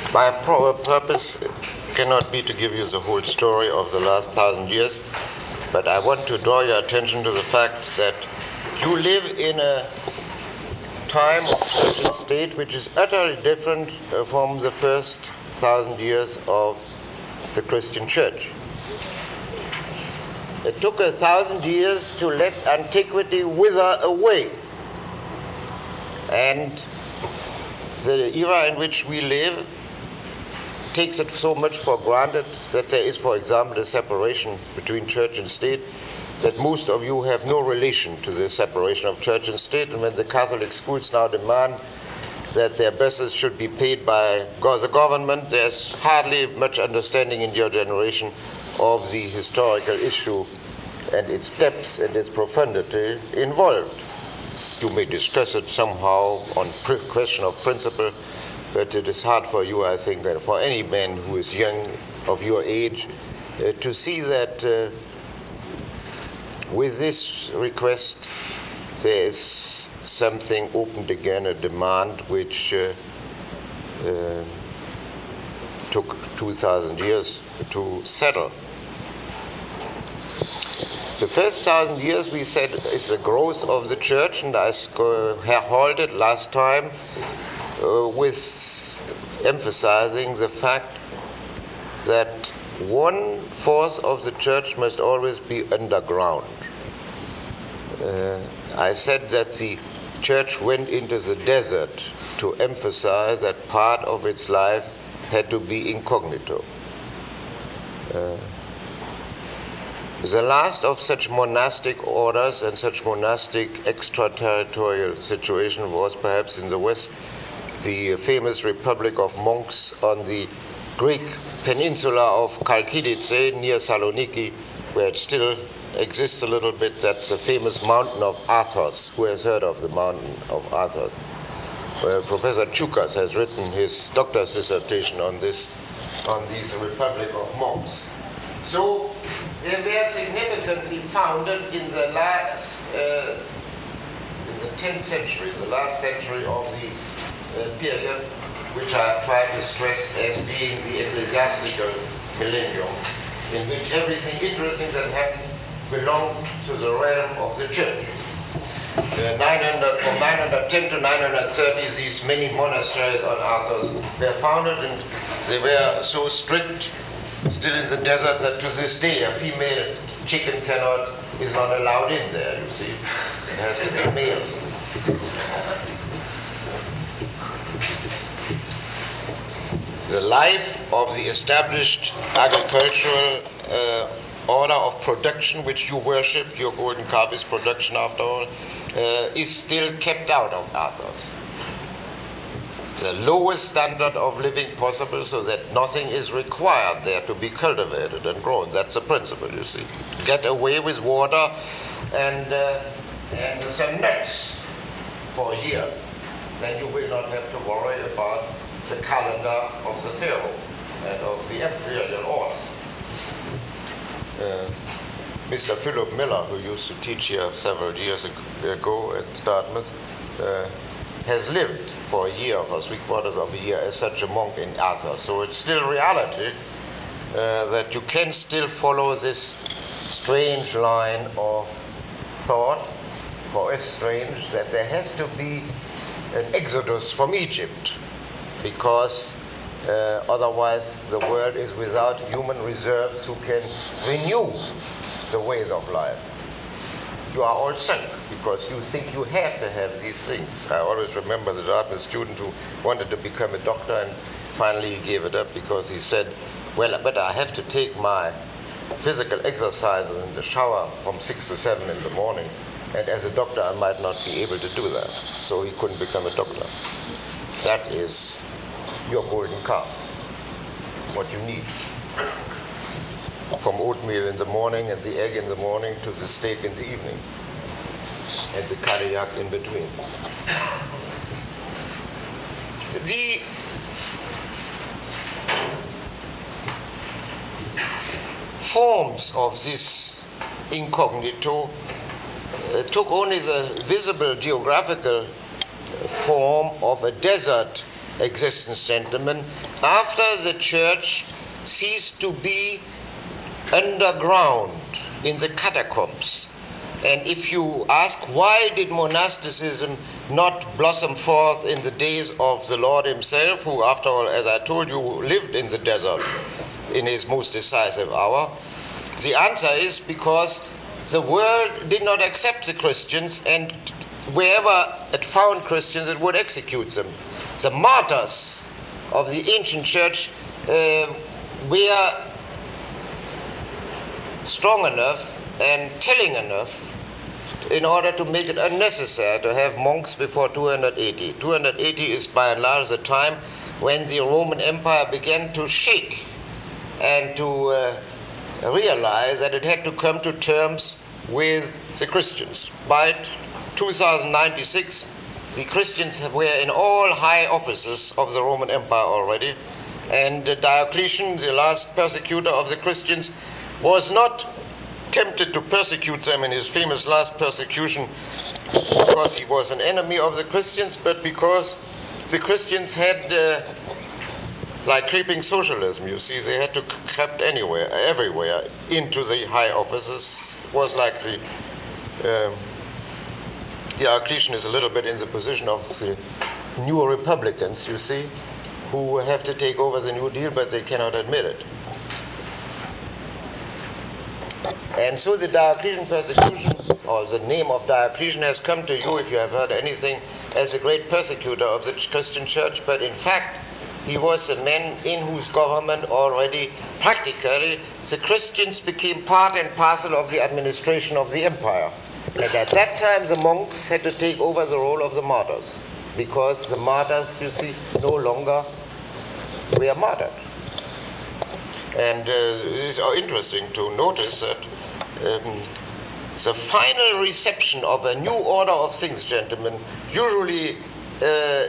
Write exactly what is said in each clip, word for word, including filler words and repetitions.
My pro- purpose cannot be to give you the whole story of the last thousand years, but I want to draw your attention to the fact that you live in a time of church and state which is utterly different uh, from the first thousand years of the Christian church. It took a thousand years to let antiquity wither away. And the era in which we live takes it so much for granted that there is, for example, a separation between church and state, that most of you have no relation to the separation of church and state. And when the Catholic schools now demand that their buses should be paid by the government, there's hardly much understanding in your generation of the historical issue and its depth and its profundity involved. You may discuss it somehow on pr- question of principle, but it is hard for you, I think, and for any man who is young of your age, uh, to see that uh, with this request there is something opened again, a demand which uh, uh, took two thousand years to settle. The first thousand years, we said, is the growth of the church, and I heralded last time uh, with emphasizing the fact that one fourth of the church must always be underground. Uh, I said that the church went into the desert to emphasize that part of its life had to be incognito. Uh, The last of such monastic orders and such monastic extraterritorial situation was perhaps in the West, the famous Republic of Monks on the Greek peninsula of Chalkidice near Saloniki, where it still exists a little bit. That's the famous mountain of Athos. Who has heard of the mountain of Athos? Well, Professor Choukas has written his doctor's dissertation on this, on this Republic of Monks. So they were significantly founded in the last, uh, in the tenth century, the last century of the uh, period, which I try to stress as being the ecclesiastical millennium, in which everything interesting that happened belonged to the realm of the church. Uh, nine hundred, from nine ten to nine thirty, these many monasteries on Athos were founded, and they were so strict, still in the desert, that to this day a female chicken cannot, is not allowed in there, you see. It has to be male. The life of the established agricultural uh, order of production which you worship, your golden calf is production after all, uh, is still kept out of Athos. The lowest standard of living possible, so that nothing is required there to be cultivated and grown. That's the principle, you see. Get away with water and, uh, and some nuts for a year. Then you will not have to worry about the calendar of the pharaoh and of the imperial order. Uh, Mister Philip Miller, who used to teach here several years ago at Dartmouth, uh, has lived for a year, for three quarters of a year, as such a monk in Athos. So it's still reality uh, that you can still follow this strange line of thought, for it's strange that there has to be an exodus from Egypt, because uh, otherwise the world is without human reserves who can renew the ways of life. You are all sunk because you think you have to have these things. I always remember the Dartmouth student who wanted to become a doctor, and finally he gave it up because he said, well, but I have to take my physical exercises in the shower from six to seven in the morning, and as a doctor I might not be able to do that. So he couldn't become a doctor. That is your golden calf, what you need. From oatmeal in the morning and the egg in the morning to the steak in the evening, and the cadillac in between. The forms of this incognito uh, took only the visible geographical form of a desert existence, gentlemen, after the church ceased to be underground in the catacombs. And if you ask, why did monasticism not blossom forth in the days of the Lord himself, who, after all, as I told you, lived in the desert in his most decisive hour? The answer is because the world did not accept the Christians, and wherever it found Christians, it would execute them. The martyrs of the ancient church uh, were strong enough and telling enough in order to make it unnecessary to have monks before two hundred eighty. two hundred eighty is by and large the time when the Roman Empire began to shake and to uh, realize that it had to come to terms with the Christians. By two thousand ninety-six, the Christians were in all high offices of the Roman Empire already, and Diocletian, the last persecutor of the Christians, was not tempted to persecute them in his famous last persecution because he was an enemy of the Christians, but because the Christians had, uh, like creeping socialism, you see, they had to creep anywhere, everywhere, into the high offices. It was like the, um, Diocletian is a little bit in the position of the new Republicans, you see, who have to take over the New Deal, but they cannot admit it. And so the Diocletian persecution, or the name of Diocletian, has come to you, if you have heard anything, as a great persecutor of the Christian church, but in fact he was a man in whose government already practically the Christians became part and parcel of the administration of the empire. And at that time the monks had to take over the role of the martyrs, because the martyrs, you see, no longer were martyred. And uh, it is interesting to notice that um, the final reception of a new order of things, gentlemen, usually uh,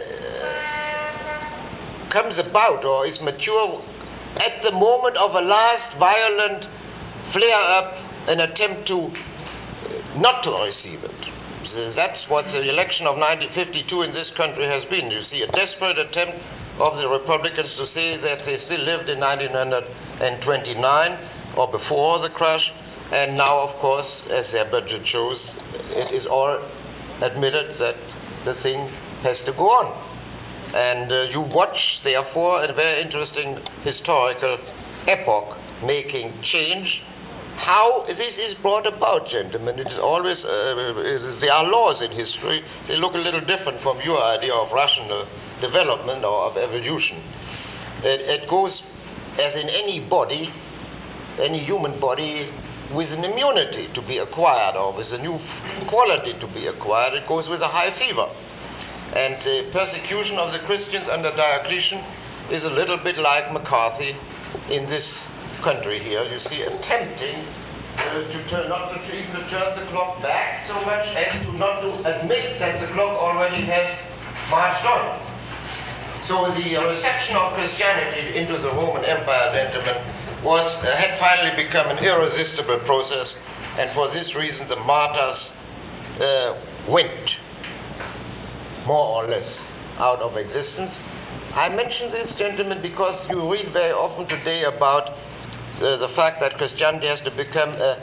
comes about or is mature at the moment of a last violent flare-up, an attempt to uh, not to receive it. That's what the election of nineteen fifty-two in this country has been. You see, a desperate attempt of the Republicans to say that they still lived in nineteen twenty-nine or before the crash, and now, of course, as their budget shows, it is all admitted that the thing has to go on. And uh, you watch, therefore, a very interesting historical epoch making change. How this is brought about, gentlemen, it is always, uh, there are laws in history. They look a little different from your idea of rational development or of evolution. It, it goes, as in any body, any human body, with an immunity to be acquired or with a new quality to be acquired. It goes with a high fever. And the persecution of the Christians under Diocletian is a little bit like McCarthy in this country here. You see, attempting uh, to turn, not to, to even to turn the clock back so much as to not to admit that the clock already has marched on. So the reception of Christianity into the Roman Empire, gentlemen, was uh, had finally become an irresistible process, and for this reason the martyrs uh, went more or less out of existence. I mention this, gentlemen, because you read very often today about the, the fact that Christianity has to become a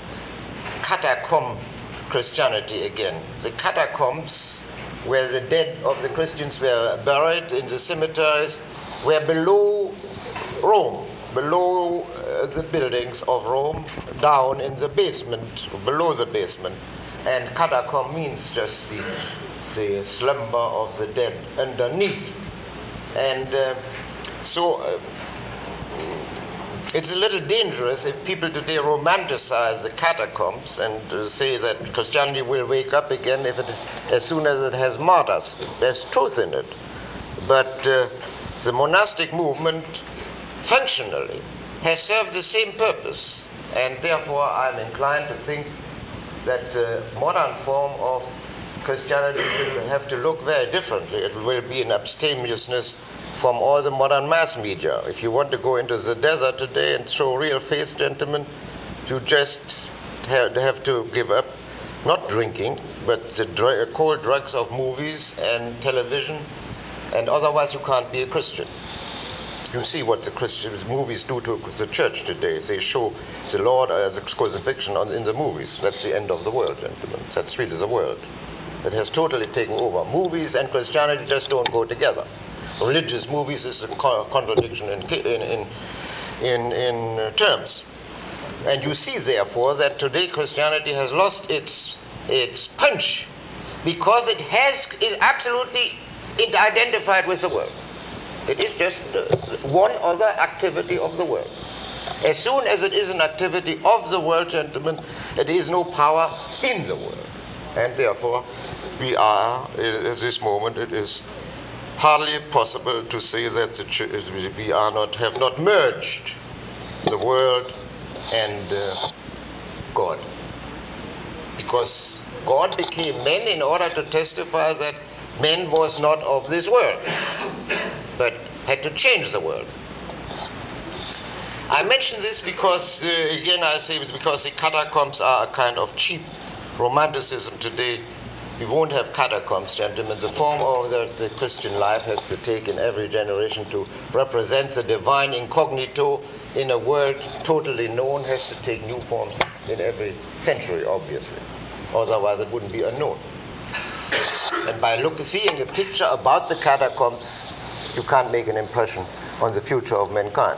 catacomb Christianity again. The catacombs, where the dead of the Christians were buried in the cemeteries, were below Rome, below uh, the buildings of Rome, down in the basement, below the basement. And catacomb means just the the slumber of the dead underneath. And uh, so uh, it's a little dangerous if people today romanticize the catacombs and uh, say that Christianity will wake up again if it, as soon as it has martyrs. There's truth in it. But uh, the monastic movement functionally has served the same purpose, and therefore I'm inclined to think that the modern form of Christianity will have to look very differently. It will be an abstemiousness from all the modern mass media. If you want to go into the desert today and show real faith, gentlemen, you just have, have to give up, not drinking, but the dr- cold drugs of movies and television And otherwise you can't be a Christian. You see what the Christian movies do to the church today. They show the Lord as a crucifixion on, in the movies. That's the end of the world, gentlemen. That's really the world. It has totally taken over. Movies and Christianity just don't go together. Religious movies is a co- contradiction in, in, in, in, in uh, terms. And you see, therefore, that today Christianity has lost its, its punch because it has, is absolutely identified with the world. It is just uh, one other activity of the world. As soon as it is an activity of the world, gentlemen, it is no power in the world. And therefore, we are, at this moment, it is hardly possible to say that the ch- we are not, have not merged the world and uh, God. Because God became man in order to testify that man was not of this world, but had to change the world. I mention this because, uh, again I say it because the catacombs are a kind of cheap romanticism today. We won't have catacombs, gentlemen. The form of the, the Christian life has to take in every generation to represent the divine incognito in a world totally known, has to take new forms in every century, obviously. Otherwise it wouldn't be unknown. And by look, seeing a picture about the catacombs, you can't make an impression on the future of mankind.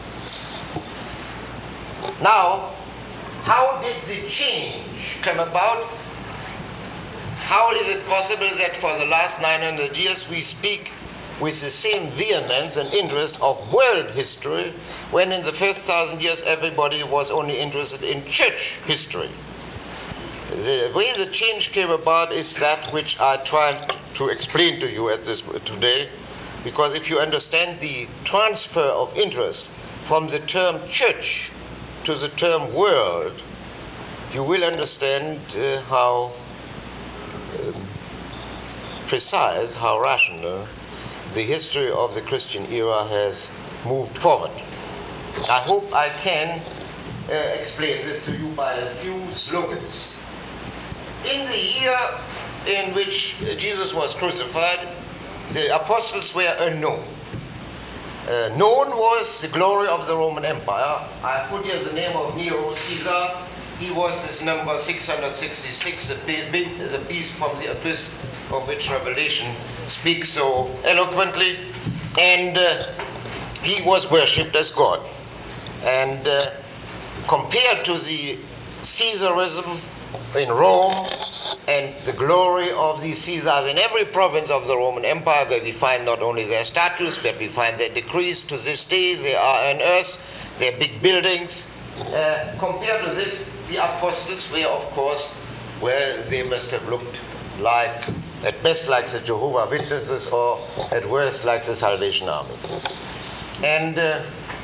Now, how did the change come about? How is it possible that for the last nine hundred years we speak with the same vehemence and interest of world history, when in the first thousand years everybody was only interested in church history? The way the change came about is that which I tried to explain to you at this today, because if you understand the transfer of interest from the term church to the term world, you will understand uh, how um, precise, how rational the history of the Christian era has moved forward. I hope I can uh, explain this to you by a few slogans. In the year in which Jesus was crucified, the apostles were unknown. Uh, known was the glory of the Roman Empire. I put here the name of Nero Caesar. He was this number six hundred sixty-six, the, be- the beast from the abyss, of which Revelation speaks so eloquently. And uh, he was worshipped as God. And uh, compared to the Caesarism in Rome and the glory of these Caesars in every province of the Roman Empire, where we find not only their statues, but we find their decrees to this day, they are on earth, their big buildings. Uh, compared to this, the apostles were, of course, where they must have looked like, at best like the Jehovah's Witnesses, or at worst like the Salvation Army. And uh,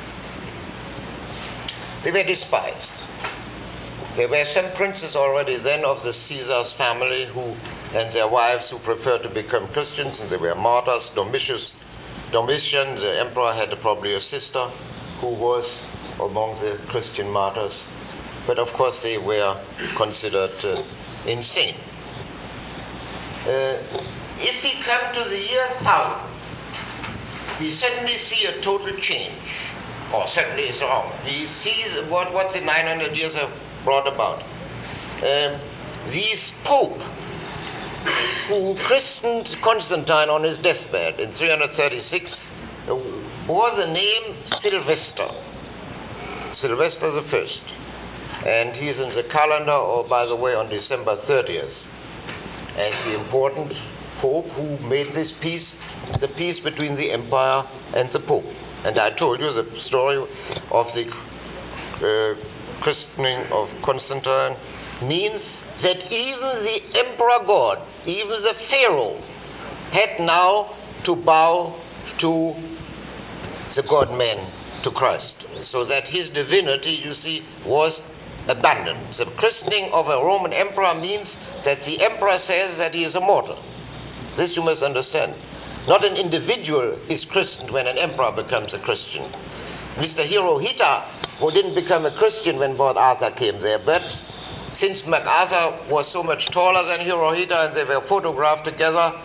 they were despised. There were some princes already then of the Caesar's family who, and their wives, who preferred to become Christians, and they were martyrs. Domitius, Domitian, the emperor, had probably a sister who was among the Christian martyrs. But of course they were considered uh, insane. Uh, if we come to the year thousand, we suddenly see a total change. Or certainly it's wrong. We see what, what the nine hundred years have brought about. Um, these Pope who christened Constantine on his deathbed in three hundred thirty-six uh, bore the name Sylvester. Sylvester the First. And he's in the calendar, or by the way, on December thirtieth, as the important Pope who made this peace, the peace between the Empire and the Pope. And I told you the story of the uh, christening of Constantine means that even the Emperor God, even the Pharaoh, had now to bow to the God-man, to Christ. So that his divinity, you see, was abandoned. The christening of a Roman emperor means that the emperor says that he is a mortal. This you must understand. Not an individual is christened when an emperor becomes a Christian. Mister Hirohito, who didn't become a Christian when Lord Arthur came there, but since MacArthur was so much taller than Hirohito and they were photographed together,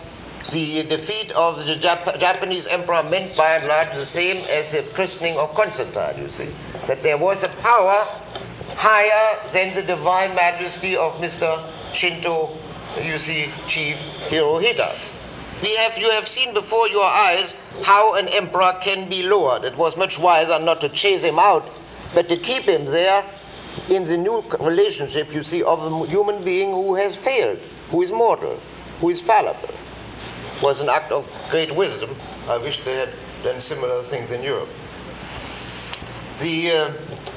the defeat of the Jap- Japanese emperor meant by and large the same as the christening of Constantine, you see. That there was a power higher than the divine majesty of Mister Shinto, you see, Chief Hirohito. We have, you have seen before your eyes how an emperor can be lowered. It was much wiser not to chase him out, but to keep him there in the new relationship, you see, of a human being who has failed, who is mortal, who is fallible. It was an act of great wisdom. I wish they had done similar things in Europe. The, uh,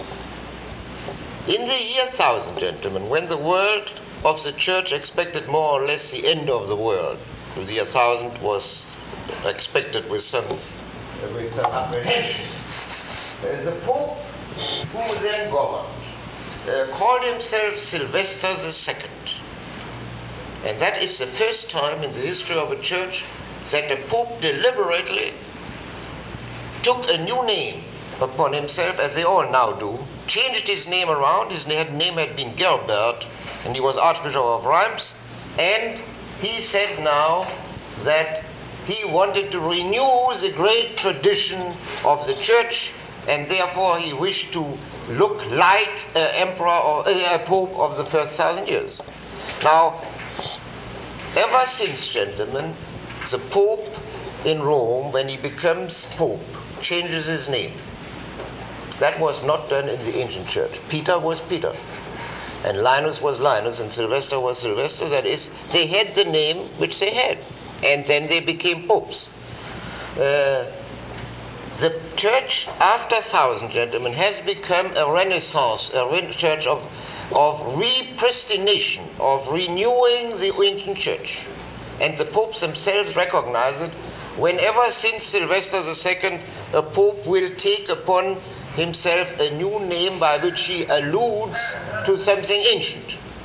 in the year thousand, gentlemen, when the world of the church expected more or less the end of the world, the year thousand was expected with some, with some apprehension, uh, the Pope, who then governed, uh, called himself Sylvester the Second. And that is the first time in the history of a church that the Pope deliberately took a new name upon himself, as they all now do, changed his name around. His name had been Gerbert, and he was Archbishop of Reims, and he said now that he wanted to renew the great tradition of the church, and therefore he wished to look like an emperor or a pope of the first thousand years. Now, ever since, gentlemen, the Pope in Rome, when he becomes Pope, changes his name. That was not done in the ancient church. Peter was Peter, and Linus was Linus, and Sylvester was Sylvester. That is, they had the name which they had, and then they became popes. Uh, the church, after thousand, gentlemen, has become a renaissance, a re- church of of repristination, of renewing the ancient church. And the popes themselves recognize it. Whenever since Sylvester the Second, a pope will take upon himself a new name by which he alludes to something ancient.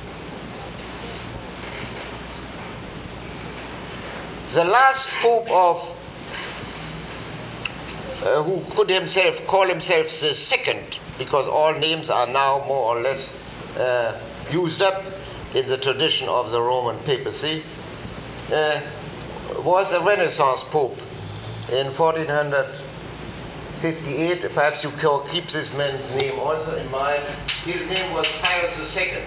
The last pope of uh, who could himself call himself the second, because all names are now more or less uh, used up in the tradition of the Roman papacy, uh, was a Renaissance pope in fourteen fifty-eight. Perhaps you can keep this man's name also in mind. His name was Pius the Second.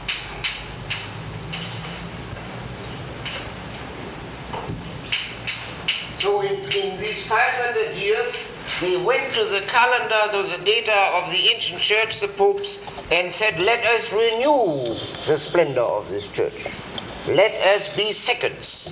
So in, in these five hundred years, they went to the calendar, to the data of the ancient church, the popes, and said, let us renew the splendor of this church. Let us be seconds.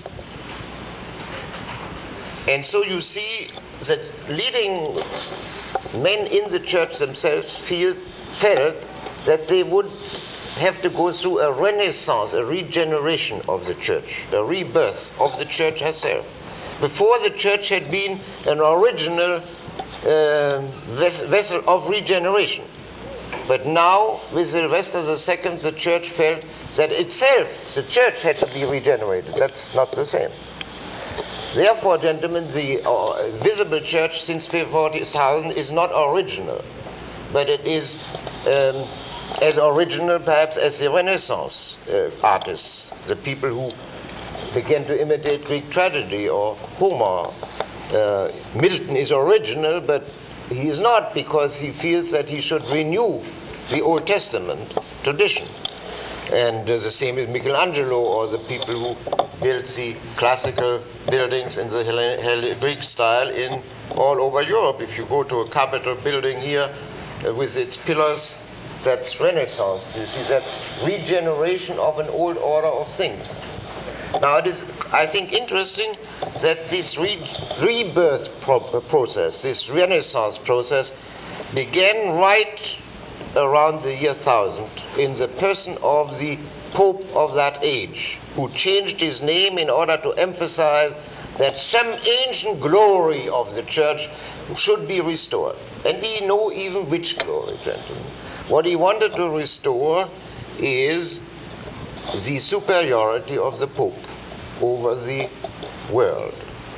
And so you see that leading men in the church themselves feel, felt that they would have to go through a renaissance, a regeneration of the church, a rebirth of the church herself. Before, the church had been an original uh, ves- vessel of regeneration. But now, with Sylvester the Second, the church felt that itself, the church had to be regenerated. That's not the same. Therefore, gentlemen, the uh, visible church since forty thousand is not original, but it is um, as original perhaps as the Renaissance uh, artists, the people who began to imitate Greek tragedy or Homer. Uh, Milton is original, but he is not, because he feels that he should renew the Old Testament tradition. And uh, the same is Michelangelo, or the people who built the classical buildings in the Hell- Hell- Greek style in all over Europe. If you go to a Capitol building here uh, with its pillars, that's Renaissance. You see, that's regeneration of an old order of things. Now it is, I think, interesting that this re- rebirth pro- process, this Renaissance process, began right around the year thousand in the person of the Pope of that age, who changed his name in order to emphasize that some ancient glory of the church should be restored. And we know even which glory, gentlemen. What he wanted to restore is the superiority of the Pope over the world.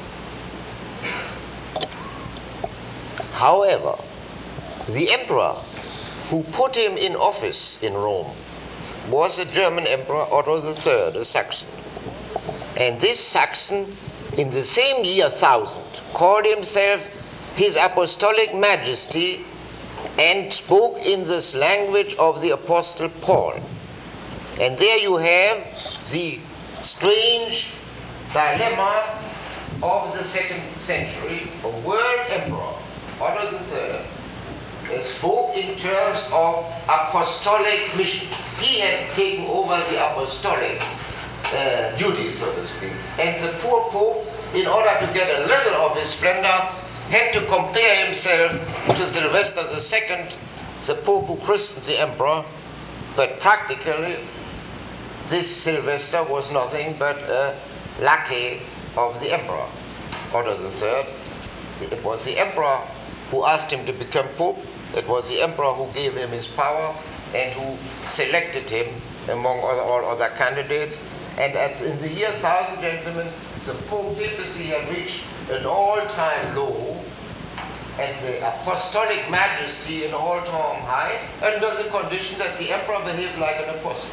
However, the emperor who put him in office in Rome was a German emperor, Otto the Third, a Saxon. And this Saxon in the same year thousand, called himself His Apostolic Majesty and spoke in this language of the Apostle Paul. And there you have the strange dilemma of the second century. A world emperor, Otto the Third, spoke in terms of apostolic mission. He had taken over the apostolic uh, duty, so to speak. And the poor Pope, in order to get a little of his splendor, had to compare himself to Sylvester the Second, the Pope who christened the emperor. But practically, this Sylvester was nothing but a lackey of the emperor, Otto the Third. It was the emperor who asked him to become Pope. It was the emperor who gave him his power and who selected him among all, all other candidates. And at, in the year thousand, gentlemen, the Pope papacy had reached an all-time low and the apostolic majesty an all-time high under the condition that the emperor behaved like an apostle.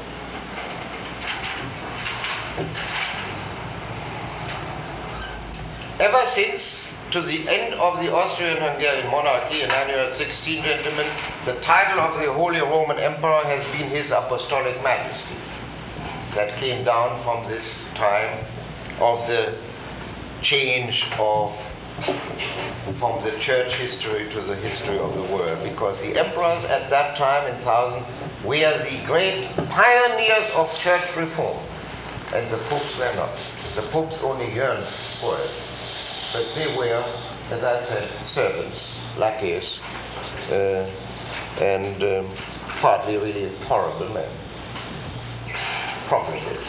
Ever since, to the end of the Austrian-Hungarian monarchy in nine sixteen, gentlemen, the title of the Holy Roman Emperor has been His Apostolic Majesty. That came down from this time of the change of from the church history to the history of the world, because the emperors at that time in thousand were the great pioneers of church reform, and the popes were not. The popes only yearned for it, but they were, as I said, servants, lackeys, uh, and um, partly really horrible men, profligate.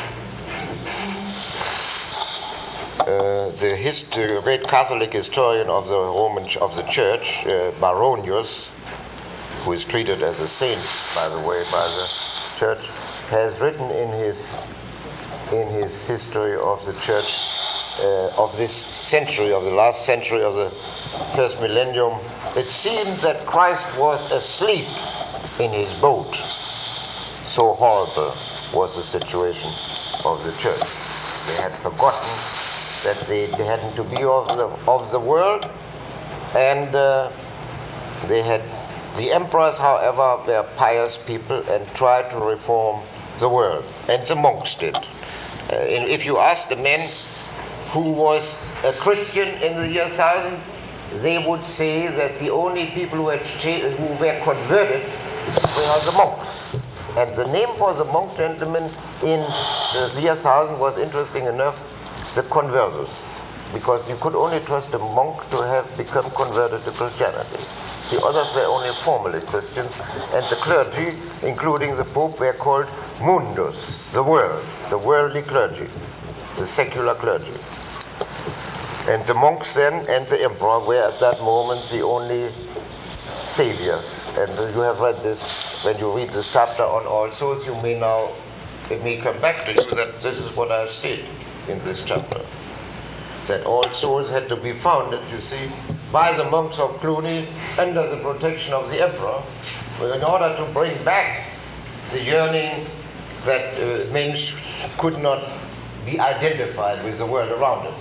Uh, the, hist- the great Catholic historian of the Roman ch- of the Church, uh, Baronius, who is treated as a saint, by the way, by the Church, has written in his in his history of the Church uh, of this century, of the last century of the first millennium, it seemed that Christ was asleep in his boat. So horrible was the situation of the Church. They had forgotten that they, they hadn't to be of the, of the world, and uh, they had, the emperors, however, were pious people and tried to reform the world, and the monks did. Uh, and if you ask the men who was a Christian in the year thousand, they would say that the only people who, had cha- who were converted were the monks. And the name for the monk, gentlemen, in the year thousand was, interesting enough, the conversos, because you could only trust a monk to have become converted to Christianity. The others were only formally Christians, and the clergy, including the Pope, were called mundus, the world, the worldly clergy, the secular clergy. And the monks then and the emperor were at that moment the only saviors. And you have read this, when you read this chapter on All Souls, you may now, it may come back to you that this is what I state in this chapter. That all souls had to be founded, you see, by the monks of Cluny under the protection of the emperor, in order to bring back the yearning that uh, men sh- could not be identified with the world around them.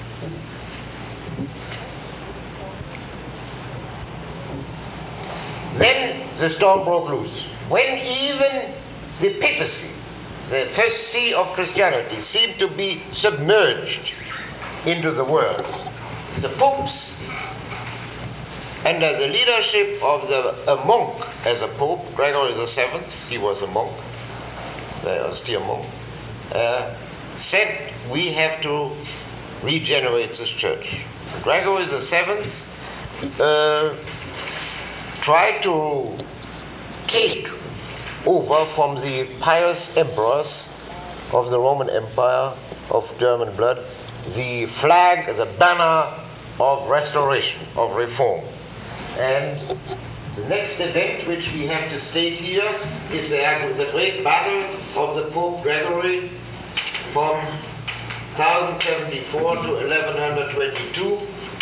Then the storm broke loose. When even the papacy, the first see of Christianity, seemed to be submerged into the world, the popes, under the leadership of the, a monk as a pope, Gregory the Seventh, he was a monk, a austere monk, uh, said we have to regenerate this church. Gregory the Seventh uh, tried to take over from the pious emperors of the Roman Empire of German blood the flag, the banner of restoration, of reform. And the next event which we have to state here is the, the great battle of the Pope Gregory from ten seventy-four to eleven twenty-two,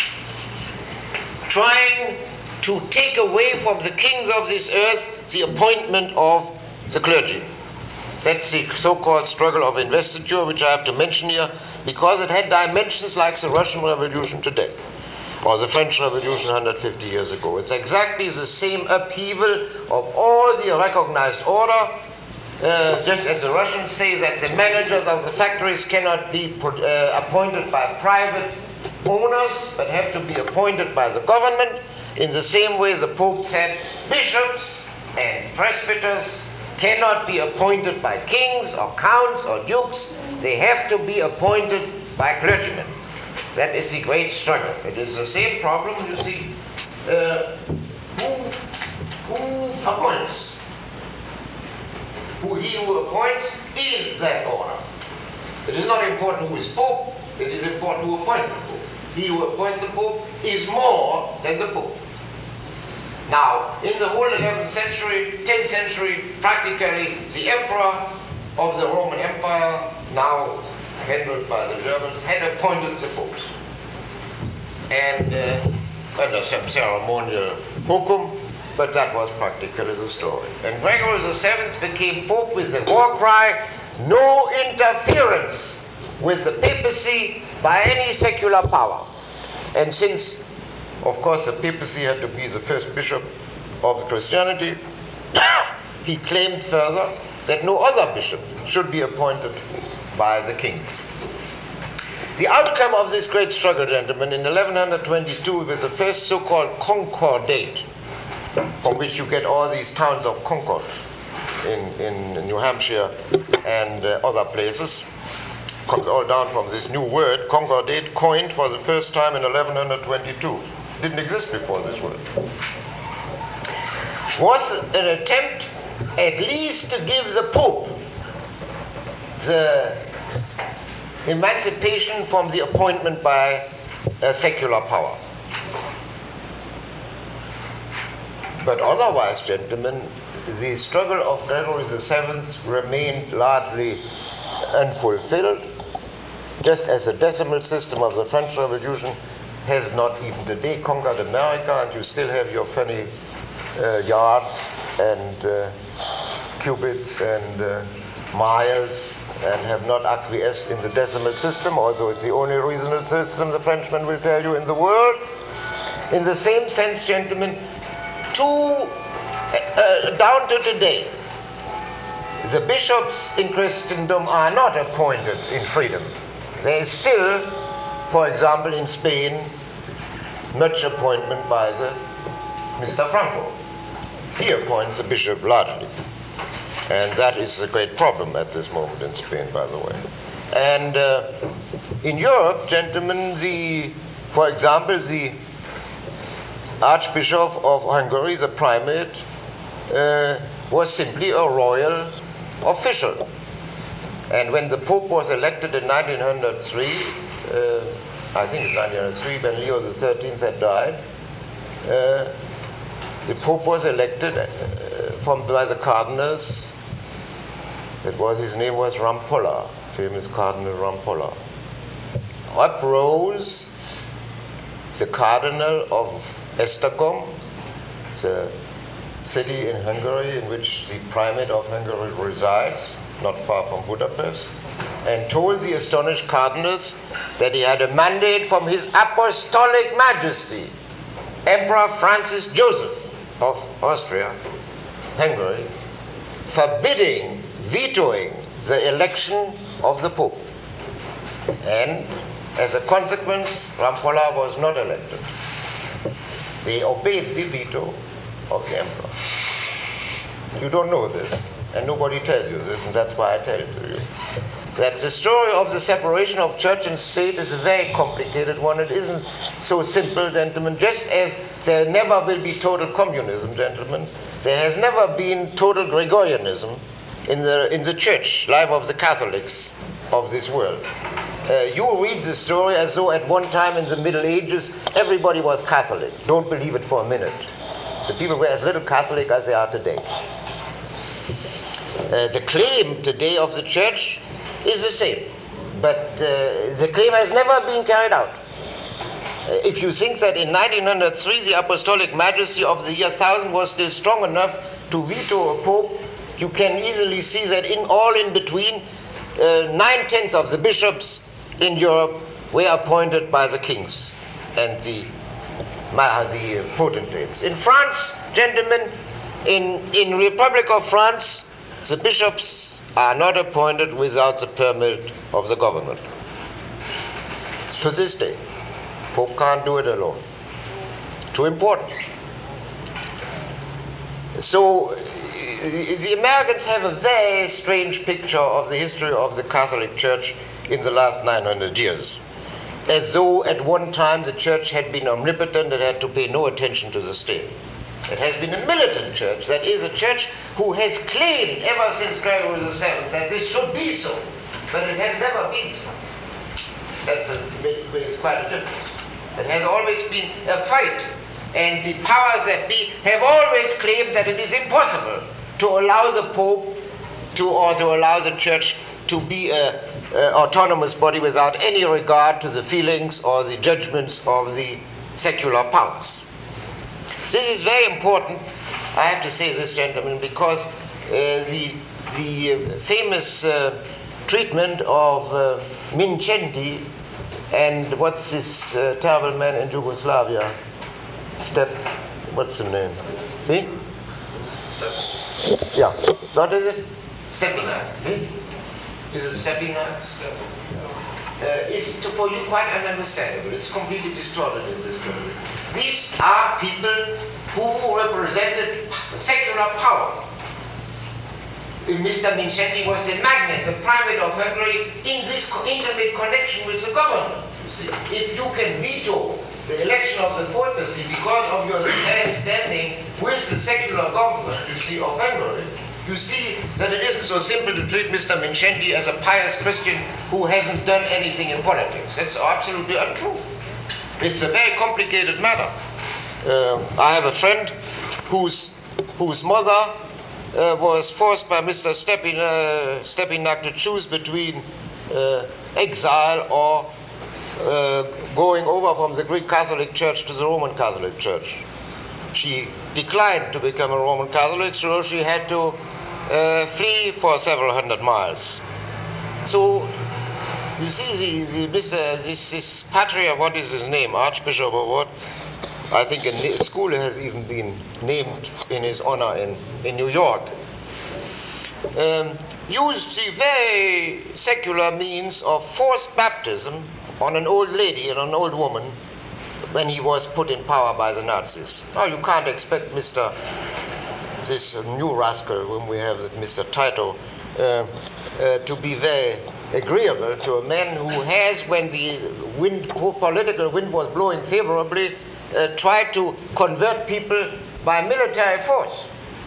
trying to take away from the kings of this earth the appointment of the clergy. That's the so-called struggle of investiture, which I have to mention here, because it had dimensions like the Russian Revolution today, or the French Revolution one hundred fifty years ago. It's exactly the same upheaval of all the recognized order, uh, just as the Russians say that the managers of the factories cannot be uh, appointed by private owners, but have to be appointed by the government. In the same way, the Pope said bishops and presbyters cannot be appointed by kings or counts or dukes. They have to be appointed by clergymen. That is the great struggle. It is the same problem, you see. Uh, who, who appoints? Who he who appoints is that order. It is not important who is Pope, it is important who appoints the Pope. He who appoints the Pope is more than the Pope. Now, in the whole eleventh century, tenth century, practically the emperor of the Roman Empire, now handled by the Germans, had appointed the popes. And uh, under some ceremonial hukum, but that was practically the story. And Gregory the seventh became Pope with the war cry, no interference with the papacy by any secular power. And since, of course, the papacy had to be the first bishop of Christianity, he claimed further that no other bishop should be appointed by the kings. The outcome of this great struggle, gentlemen, in eleven twenty-two was the first so-called Concordate, from which you get all these towns of Concord in, in New Hampshire and uh, other places. Comes all down from this new word, Concordate, coined for the first time in eleven twenty-two. Didn't exist before this word. Was an attempt at least to give the Pope the emancipation from the appointment by a secular power. But otherwise, gentlemen, the struggle of Gregory the seventh remained largely unfulfilled, just as the decimal system of the French Revolution has not even today conquered America, and you still have your funny uh, yards and uh, cubits and uh, miles, and have not acquiesced in the decimal system, although it's the only reasonable system, the Frenchman will tell you, in the world. In the same sense, gentlemen, to, uh, down to today, the bishops in Christendom are not appointed in freedom. There is still, for example, in Spain, much appointment by the Mister Franco. He appoints the bishop largely. And that is a great problem at this moment in Spain, by the way. And uh, in Europe, gentlemen, the, for example, the Archbishop of Hungary, the primate, uh, was simply a royal official. And when the Pope was elected in nineteen oh three, uh, I think it's nineteen oh three, when Leo the thirteenth had died, uh, the Pope was elected uh, from by the cardinals. It was, his name was Rampolla, famous Cardinal Rampolla. Up rose the Cardinal of Esztergom, the city in Hungary in which the Primate of Hungary resides, not far from Budapest, and told the astonished cardinals that he had a mandate from His Apostolic Majesty, Emperor Francis Joseph of Austria, Hungary, forbidding, vetoing the election of the Pope. And as a consequence, Rampolla was not elected. They obeyed the veto of the emperor. You don't know this, and nobody tells you this, and that's why I tell it to you. That the story of the separation of church and state is a very complicated one. It isn't so simple, gentlemen. Just as there never will be total communism, gentlemen, there has never been total Gregorianism in the in the church life of the Catholics of this world. Uh, you read the story as though at one time in the Middle Ages everybody was Catholic. Don't believe it for a minute. The people were as little Catholic as they are today. Uh, the claim today of the church is the same, but uh, the claim has never been carried out. Uh, if you think that in nineteen oh three the Apostolic Majesty of the year one thousand was still strong enough to veto a pope, you can easily see that in all in between, uh, nine-tenths of the bishops in Europe were appointed by the kings and the, the potentates. In France, gentlemen, in, in Republic of France, the bishops are not appointed without the permit of the government. To this day, Pope can't do it alone. Too important. So the Americans have a very strange picture of the history of the Catholic Church in the last nine hundred years. As though at one time the Church had been omnipotent and had to pay no attention to the state. It has been a militant church, that is a church who has claimed ever since Gregory the seventh that this should be so, but it has never been so. That's a, it's quite a difference. It has always been a fight, and the powers that be have always claimed that it is impossible to allow the Pope to, or to allow the Church to be an autonomous body without any regard to the feelings or the judgments of the secular powers. This is very important, I have to say this, gentlemen, because uh, the, the uh, famous uh, treatment of uh, Mindszenty and what's this uh, terrible man in Yugoslavia? Step, what's the name? See? Yeah. What is it? Stepinac. See? Is it Stepinac? Uh, it's to, for you quite ununderstandable. It's completely distorted in this country. These are people who represented secular power. Mister Mindszenty was the magnet, the primate of Hungary, in this intimate connection with the government. You see, if you can veto the election of the papacy because of your standing with the secular government, you see, of Hungary, you see that it isn't so simple to treat Mister Mindszenty as a pious Christian who hasn't done anything in politics. That's absolutely untrue. It's a very complicated matter. Uh, I have a friend whose, whose mother uh, was forced by Mister Stepin, uh, Stepinac to choose between uh, exile or uh, going over from the Greek Catholic Church to the Roman Catholic Church. She declined to become a Roman Catholic, so she had to uh, flee for several hundred miles. So, you see, the, the, Mister This, this Patria, what is his name, Archbishop or what? I think a school has even been named in his honor in, in New York. Um, used the very secular means of forced baptism on an old lady and an old woman when he was put in power by the Nazis. Now, you can't expect Mister this uh, new rascal whom we have, Mister Tito, uh, uh, to be very agreeable to a man who has, when the wind, political wind was blowing favorably, uh, tried to convert people by military force.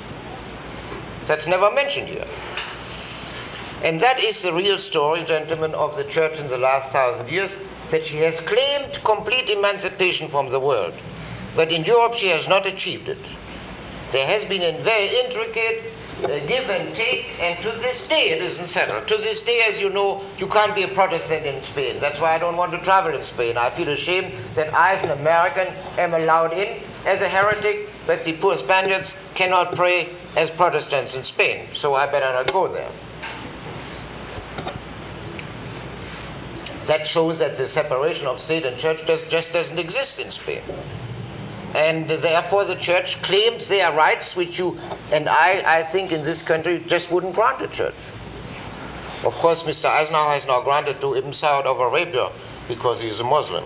That's never mentioned here. And that is the real story, gentlemen, of the Church in the last thousand years, that she has claimed complete emancipation from the world. But in Europe she has not achieved it. There has been a very intricate uh, give and take, and to this day it isn't settled. To this day, as you know, you can't be a Protestant in Spain. That's why I don't want to travel in Spain. I feel ashamed that I, as an American, am allowed in as a heretic, but the poor Spaniards cannot pray as Protestants in Spain, so I better not go there. That shows that the separation of state and church does, just doesn't exist in Spain. And therefore the church claims their rights, which you and I, I think in this country, just wouldn't grant the church. Of course, Mister Eisenhower has now granted to Ibn Saud of Arabia because he is a Muslim.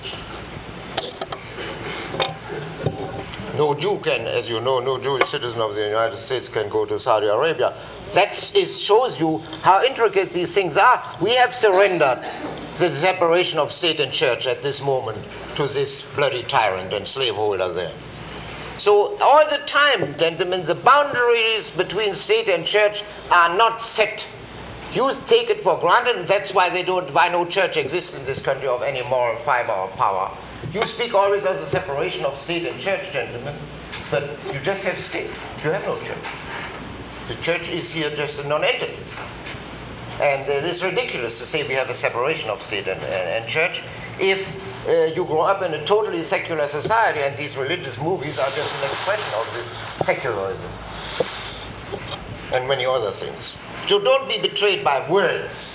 No Jew can, as you know, no Jewish citizen of the United States can go to Saudi Arabia. That is, shows you how intricate these things are. We have surrendered the separation of state and church at this moment to this bloody tyrant and slaveholder there. So all the time, gentlemen, the boundaries between state and church are not set. You take it for granted, and that's why they don't, why no church exists in this country of any moral fiber or power. You speak always of the separation of state and church, gentlemen, but you just have state. You have no church. The church is here just a non-entity. And uh, it's ridiculous to say we have a separation of state and, and, and church if uh, you grow up in a totally secular society, and these religious movies are just an expression of this secularism and many other things. So don't be betrayed by words.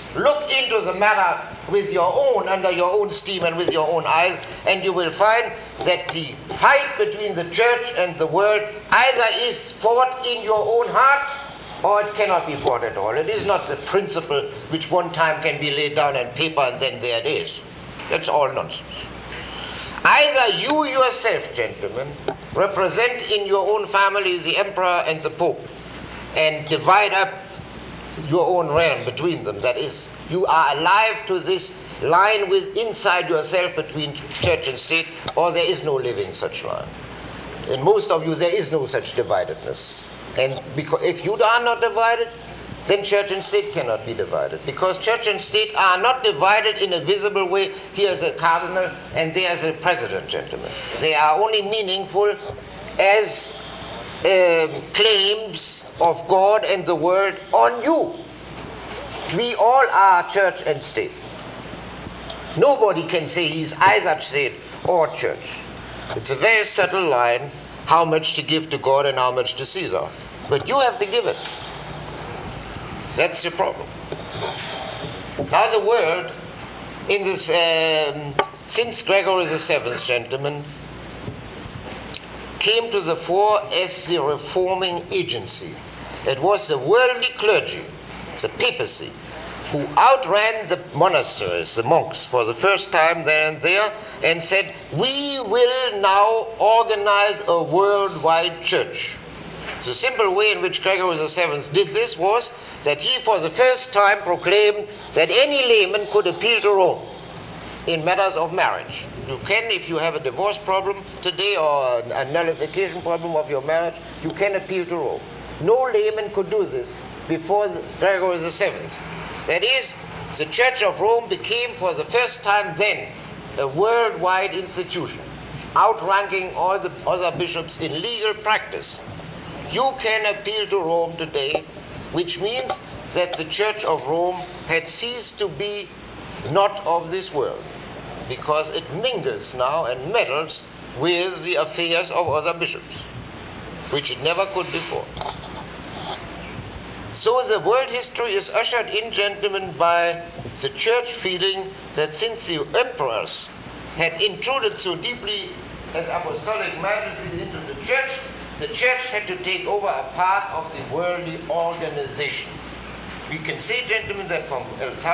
Look into the matter with your own, under your own steam and with your own eyes, and you will find that the fight between the church and the world either is fought in your own heart, or it cannot be fought at all. It is not the principle which one time can be laid down on paper and then there it is. That's all nonsense. Either you yourself, gentlemen, represent in your own family the emperor and the pope, and divide up your own realm between them. That is, you are alive to this line with inside yourself between church and state, or there is no living such line. In most of you, there is no such dividedness. And because if you are not divided, then church and state cannot be divided. Because church and state are not divided in a visible way. Here's a cardinal and there's a president, gentlemen. They are only meaningful as um, claims of God and the world on you. We all are church and state. Nobody can say he's either state or church. It's a very subtle line, how much to give to God and how much to Caesar. But you have to give it. That's the problem. Now the world, in this, um, since Gregory the Seventh, gentlemen, came to the fore as the reforming agency. It was the worldly clergy, the papacy, who outran the monasteries, the monks, for the first time there and there, and said, we will now organize a worldwide church. The simple way in which Gregory the Seventh did this was that he for the first time proclaimed that any layman could appeal to Rome in matters of marriage. You can, if you have a divorce problem today or a nullification problem of your marriage, you can appeal to Rome. No layman could do this before Gregory the Seventh. That is, the Church of Rome became for the first time then a worldwide institution, outranking all the other bishops in legal practice. You can appeal to Rome today, which means that the Church of Rome had ceased to be not of this world, because it mingles now and meddles with the affairs of other bishops, which it never could before. So the world history is ushered in, gentlemen, by the church feeling that since the emperors had intruded so deeply as apostolic majesty into the church, the church had to take over a part of the worldly organization. We can say, gentlemen, that from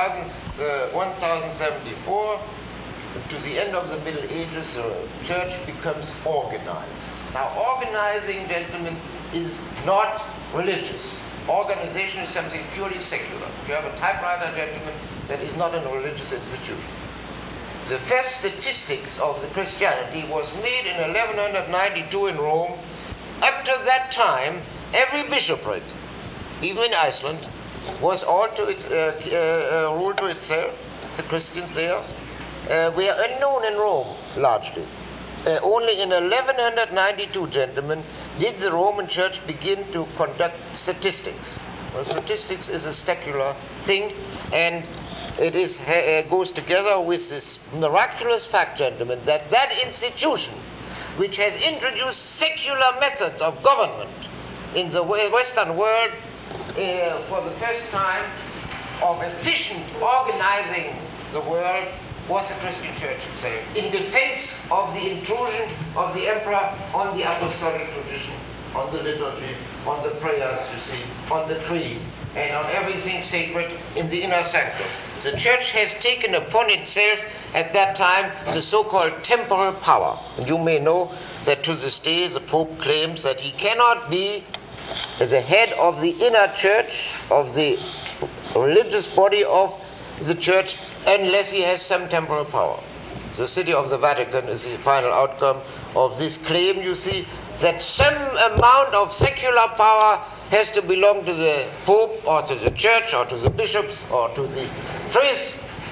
one thousand seventy-four to the end of the Middle Ages, the church becomes organized. Now, organizing, gentlemen, is not religious. Organization is something purely secular. You have a typewriter, gentlemen, that is not a religious institution. The first statistics of the Christianity was made in eleven ninety-two in Rome. Up to that time, every bishopric, even in Iceland, was all to its, uh, uh, uh, ruled to itself. The Christians there uh, were unknown in Rome, largely. Uh, only in eleven ninety-two, gentlemen, did the Roman Church begin to conduct statistics. Well, statistics is a secular thing, and it is uh, goes together with this miraculous fact, gentlemen, that that institution, which has introduced secular methods of government in the Western world uh, for the first time, of efficient organizing the world, was the Christian Church itself, in defense of the intrusion of the emperor on the apostolic tradition, on the liturgy, on the prayers, you see, on the creed, and on everything sacred in the inner sanctum. The church has taken upon itself at that time the so-called temporal power. And you may know that to this day the Pope claims that he cannot be the head of the inner church, of the religious body of the church, unless he has some temporal power. The city of the Vatican is the final outcome of this claim, you see, that some amount of secular power has to belong to the Pope or to the church or to the bishops or to the priests,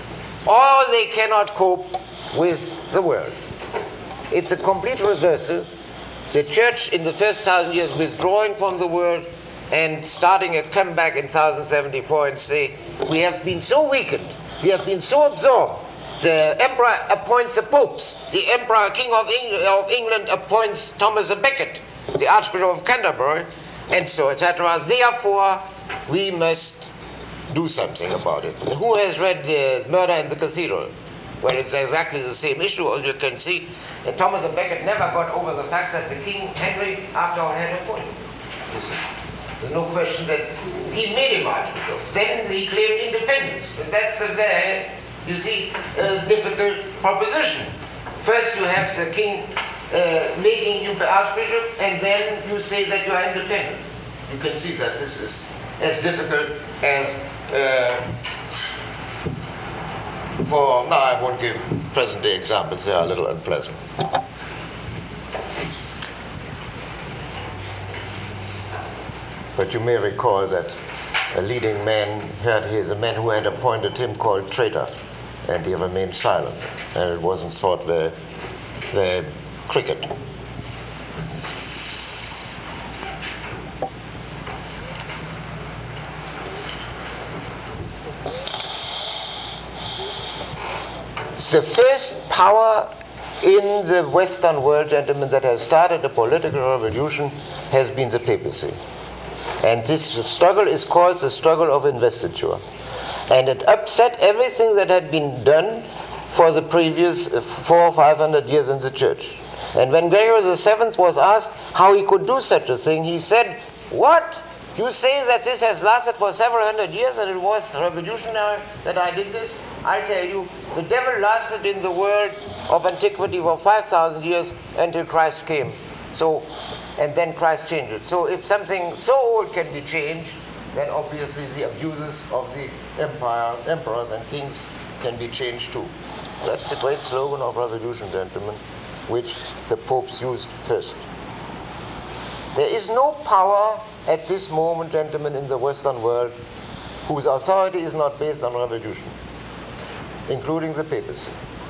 or they cannot cope with the world. It's a complete reversal. The church in the first thousand years withdrawing from the world and starting a comeback in ten seventy-four and say, we have been so weakened, we have been so absorbed. The emperor appoints the popes. The emperor, king of, Eng- of England, appoints Thomas a Becket, the Archbishop of Canterbury, and so et cetera. Therefore, we must do something about it. Who has read uh, Murder in the Cathedral? Where it's exactly the same issue, as you can see. And Thomas à Becket never got over the fact that the King Henry, after all, had a point. You see. There's no question that he made him archbishop. Then he claimed independence. But that's a very, you see, uh, difficult proposition. First you have the king uh, making you archbishop, and then you say that you are independent. You can see that this is as difficult as uh, for, no, I won't give present-day examples, they are a little unpleasant. But you may recall that a leading man had here, the man who had appointed him called traitor, and he remained silent, and it wasn't thought very, very cricket. The first power in the Western world, gentlemen, that has started a political revolution has been the papacy. And this struggle is called the struggle of investiture. And it upset everything that had been done for the previous four or five hundred years in the church. And when Gregory the Seventh was asked how he could do such a thing, he said, "What? You say that this has lasted for several hundred years and it was revolutionary that I did this? I'll tell you, the devil lasted in the world of antiquity for five thousand years until Christ came. So, and then Christ changed it. So if something so old can be changed, then obviously the abuses of the empire, emperors and kings can be changed too." That's the great slogan of revolution, gentlemen, which the popes used first. There is no power at this moment, gentlemen, in the Western world whose authority is not based on revolution, including the papacy.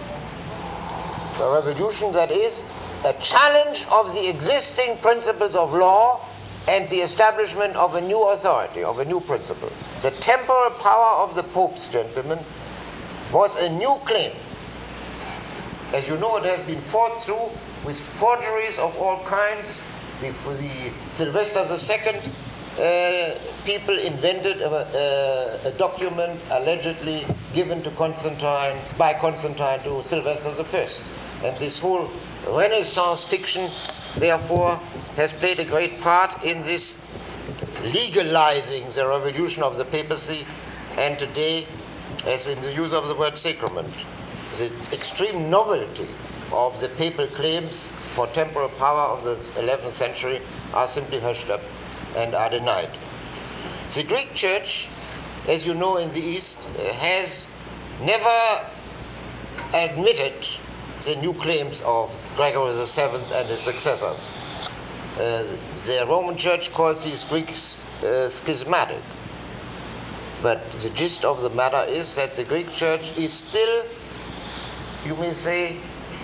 A revolution that is a challenge of the existing principles of law and the establishment of a new authority, of a new principle. The temporal power of the popes, gentlemen, was a new claim. As you know, it has been fought through with forgeries of all kinds. The, the Sylvester the Second uh, people invented a, a, a document allegedly given to Constantine, by Constantine to Sylvester the First. And this whole Renaissance fiction, therefore, has played a great part in this legalizing the revolution of the papacy, and today, as in the use of the word sacrament, the extreme novelty of the papal claims for temporal power of the eleventh century are simply hushed up and are denied. The Greek Church, as you know, in the East, uh, has never admitted the new claims of Gregory the Seventh and his successors. Uh, the Roman Church calls these Greeks uh, schismatic. But the gist of the matter is that the Greek Church is still, you may say,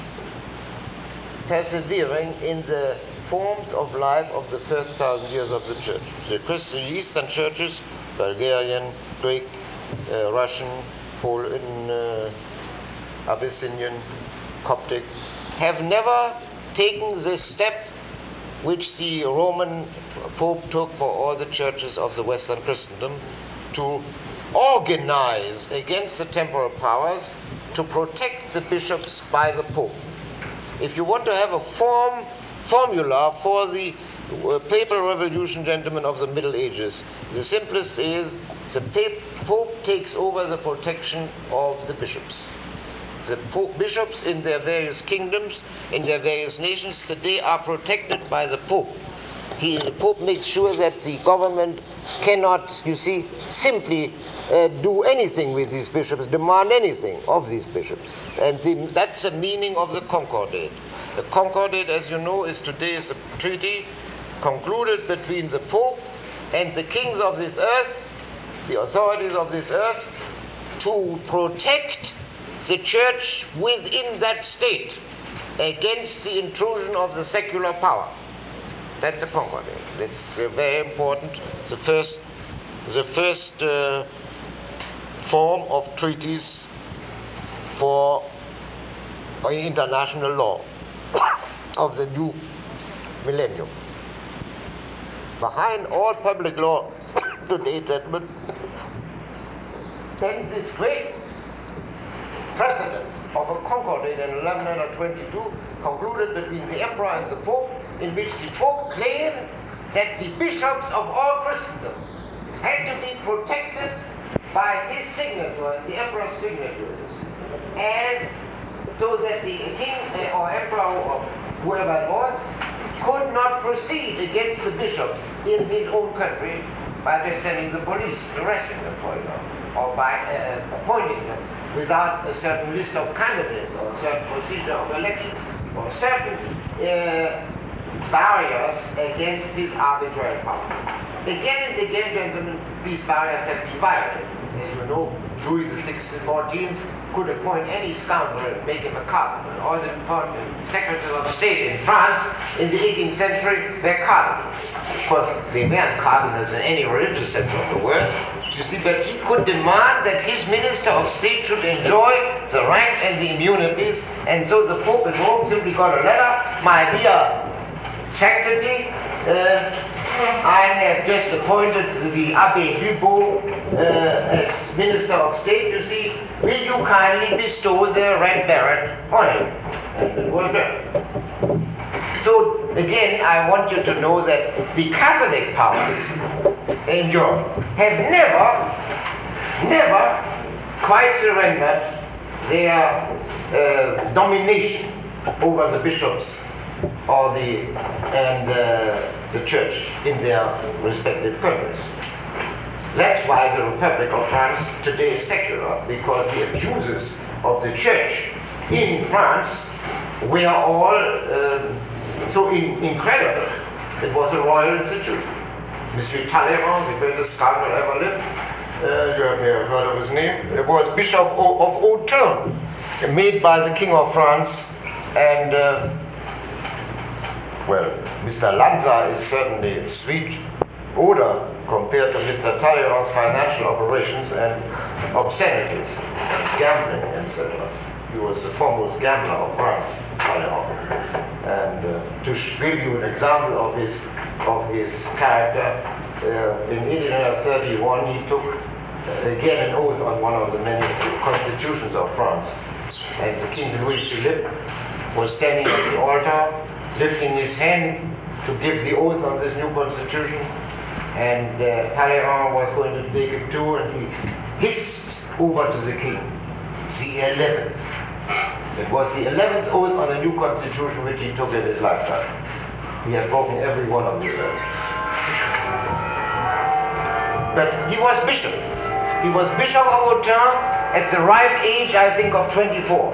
persevering in the forms of life of the first thousand years of the church. The Christian Eastern churches, Bulgarian, Greek, uh, Russian, Polish, uh, Abyssinian, Coptic, have never taken the step which the Roman Pope took for all the churches of the Western Christendom, to organize against the temporal powers, to protect the bishops by the Pope. If you want to have a form, formula for the uh, papal revolution, gentlemen, of the Middle Ages, the simplest is the Pope takes over the protection of the bishops. The Pope bishops in their various kingdoms, in their various nations today are protected by the Pope. He, the Pope makes sure that the government cannot, you see, simply uh, do anything with these bishops, demand anything of these bishops. And the, that's the meaning of the Concordat. The Concordat, as you know, is today is a treaty concluded between the Pope and the kings of this earth, the authorities of this earth, to protect the church within that state against the intrusion of the secular power. That's a Concordat. That's uh, very important. The first, the first uh, form of treaties for uh, international law of the new millennium. Behind all public law today, gentlemen, then this great precedent of a concordate in eleven twenty-two concluded between the emperor and the pope, in which the pope claimed that the bishops of all Christendom had to be protected by his signature, the emperor's signature, and so that the king uh, or emperor or whoever it was could not proceed against the bishops in his own country by just sending the police, arresting them, for example, or by uh, appointing them without a certain list of candidates or a certain procedure of elections or certain uh, barriers against his arbitrary power. Again and again, gentlemen, these barriers have been violated. As you know, Louis the fourteenth could appoint any scoundrel and make him a cardinal. All the secretaries of state in France in the eighteenth century were cardinals. Of course, they weren't cardinals in any religious sense of the word, you see, but he could demand that his minister of state should enjoy the rank and the immunities, and so the Pope in Rome simply got a letter, my dear sanctity, uh, I have just appointed the Abbé Hubo uh, as Minister of State, you see, will you kindly bestow the red beret on him? And it was done. So, again, I want you to know that the Catholic powers in Europe have never, never quite surrendered their uh, domination over the bishops or the and uh, the church in their respective countries. That's why the Republic of France today is secular, because the abusers of the church in France were all uh, so in, incredible. It was a royal institution. Monsieur Talleyrand, the greatest cardinal ever lived, uh, you have never heard of his name, it was Bishop of Autun, made by the King of France, and uh, well, Mister Lanza is certainly a sweet odor compared to Mister Talleyrand's financial operations and obscenities, and gambling, et cetera. He was the foremost gambler of France, Talleyrand. And uh, to give you an example of his of his character, uh, in eighteen thirty-one he took uh, again an oath on one of the many constitutions of France. And the King Louis Philippe was standing at the altar, lifting his hand to give the oath on this new constitution, and uh, Talleyrand was going to take it too, and he hissed over to the king, the eleventh. It was the eleventh oath on a new constitution which he took in his lifetime. He had broken every one of these oaths. But he was bishop. He was Bishop of Autun at the ripe age, I think, of twenty-four.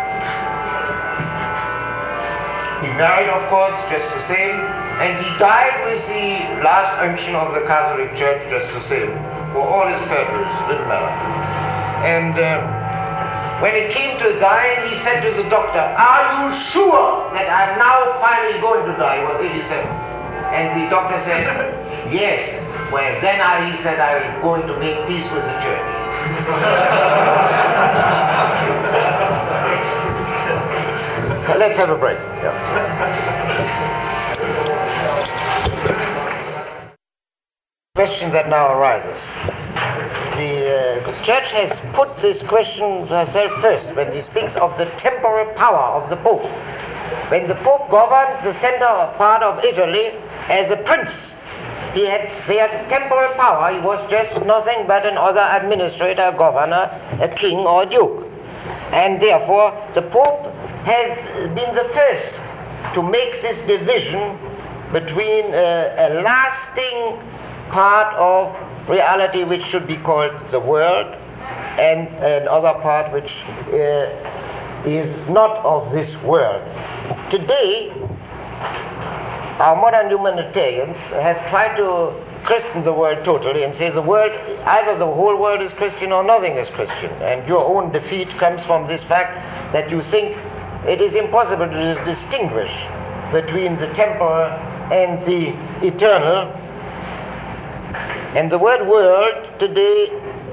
He married, of course, just the same, and he died with the last unction of the Catholic Church, just the same, for all his perjuries, didn't matter. And uh, when it came to dying, he said to the doctor, "Are you sure that I'm now finally going to die?" He was eighty-seven. And the doctor said, "Yes." Well, then I, he said, "I'm going to make peace with the church." Let's have a break. Yeah. Question that now arises. The uh, church has put this question to herself first when she speaks of the temporal power of the Pope. When the Pope governed the center part of Italy as a prince, he had, he had temporal power. He was just nothing but another administrator, governor, a king or a duke. And therefore, the Pope has been the first to make this division between uh, a lasting part of reality which should be called the world and another part which uh, is not of this world. Today, our modern humanitarians have tried to Christian the world totally and say the world, either the whole world is Christian or nothing is Christian. And your own defeat comes from this fact that you think it is impossible to distinguish between the temporal and the eternal. And the word world today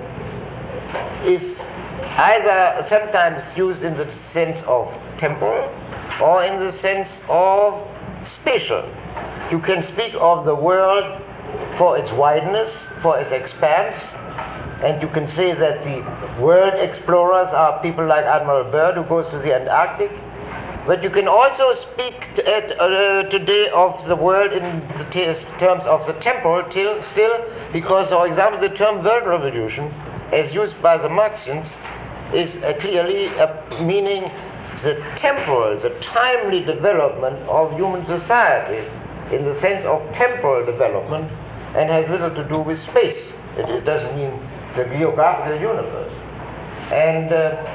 is either sometimes used in the sense of temporal or in the sense of spatial. You can speak of the world for its wideness, for its expanse, And you can say that the world explorers are people like Admiral Byrd, who goes to the Antarctic. But you can also speak t- at, uh, today of the world in the t- terms of the temporal till, still, because, for example, the term world revolution, as used by the Marxians, is uh, clearly uh, meaning the temporal, the timely development of human society in the sense of temporal development, and has little to do with space. It, it doesn't mean the geographical universe. And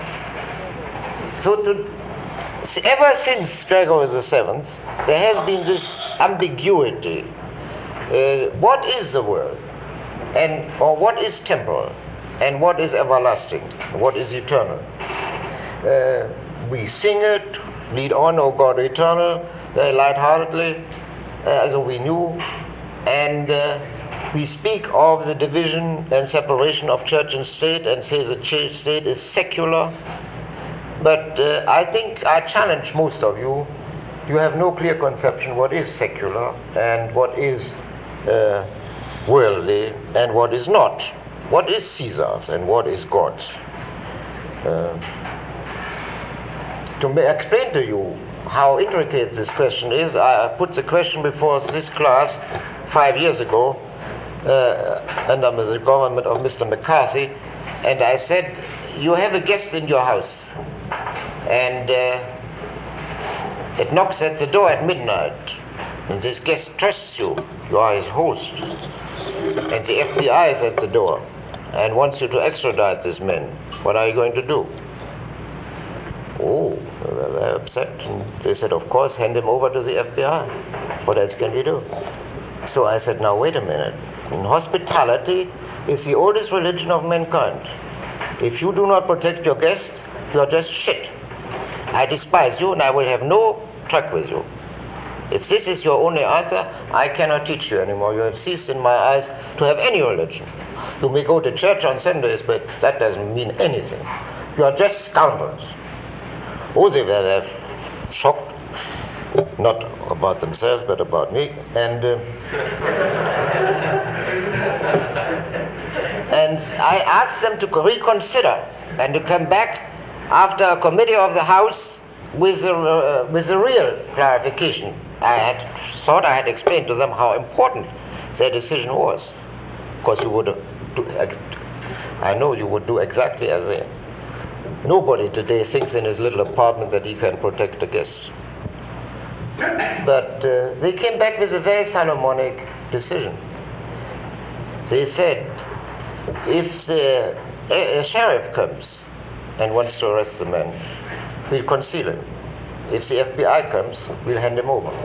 uh, so to ever since Gregory the Seventh, there has been this ambiguity. Uh, what is the world? And, or what is temporal? And what is everlasting? What is eternal? Uh, we sing it, lead on, O God eternal, very lightheartedly, uh, as we knew. And uh, we speak of the division and separation of church and state and say the church state is secular. But uh, I think I challenge most of you. You have no clear conception what is secular and what is uh, worldly and what is not. What is Caesar's and what is God's? Uh, to ma- explain to you how intricate this question is, I put the question before this class five years ago uh, under the government of Mister McCarthy, and I said, you have a guest in your house, and uh, it knocks at the door at midnight, and this guest trusts you, you are his host, and the F B I is at the door and wants you to extradite this man. What are you going to do? Oh, they were very upset, and they said, of course, hand him over to the F B I. What else can we do? So I said, now wait a minute. In hospitality is the oldest religion of mankind. If you do not protect your guest, you are just shit. I despise you and I will have no truck with you. If this is your only answer, I cannot teach you anymore. You have ceased in my eyes to have any religion. You may go to church on Sundays, but that doesn't mean anything. You are just scoundrels. Oh, they were very shocked, not about themselves, but about me. And uh, and I asked them to reconsider and to come back after a committee of the House with a, uh, with a real clarification. I had thought I had explained to them how important their decision was. Of course, you would do, I know you would do exactly as they. Nobody today thinks in his little apartment that he can protect the guests. But uh, they came back with a very Solomonic decision. They said, if the a, a sheriff comes and wants to arrest the man, we'll conceal him. If the F B I comes, we'll hand him over.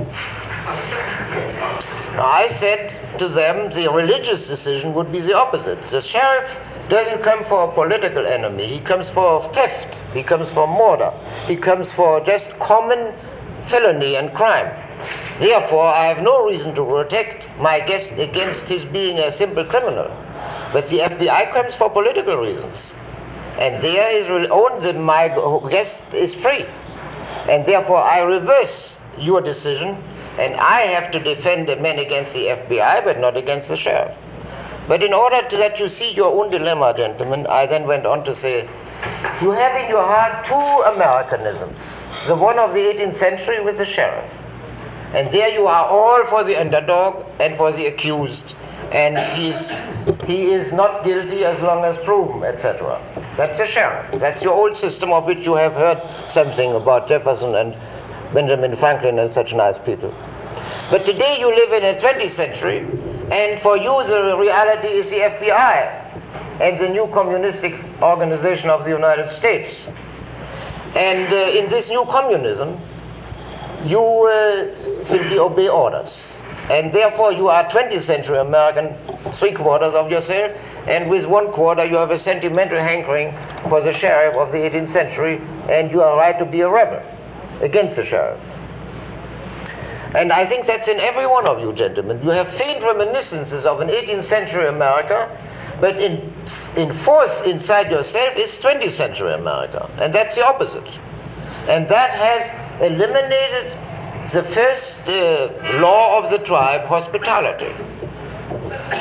Now, I said to them, the religious decision would be the opposite. The sheriff doesn't come for a political enemy. He comes for theft. He comes for murder. He comes for just common felony and crime. Therefore, I have no reason to protect my guest against his being a simple criminal. But the F B I comes for political reasons. And there is own that my guest is free. And therefore, I reverse your decision, and I have to defend the man against the F B I, but not against the sheriff. But in order to that you see your own dilemma, gentlemen, I then went on to say, you have in your heart two Americanisms. The one of the eighteenth century with the sheriff. And there you are all for the underdog and for the accused. And he's, he is not guilty as long as proven, et cetera. That's the sheriff. That's your old system of which you have heard something about Jefferson and Benjamin Franklin and such nice people. But today you live in the twentieth century, and for you the reality is the F B I and the new communistic organization of the United States. And uh, in this new communism, you uh, simply obey orders. And therefore you are twentieth century American, three quarters of yourself, and with one quarter you have a sentimental hankering for the sheriff of the eighteenth century, and you are right to be a rebel against the sheriff. And I think that's in every one of you, gentlemen. You have faint reminiscences of an eighteenth century America, but in, in force inside yourself is twentieth century America. And that's the opposite. And that has eliminated the first uh, law of the tribe, hospitality.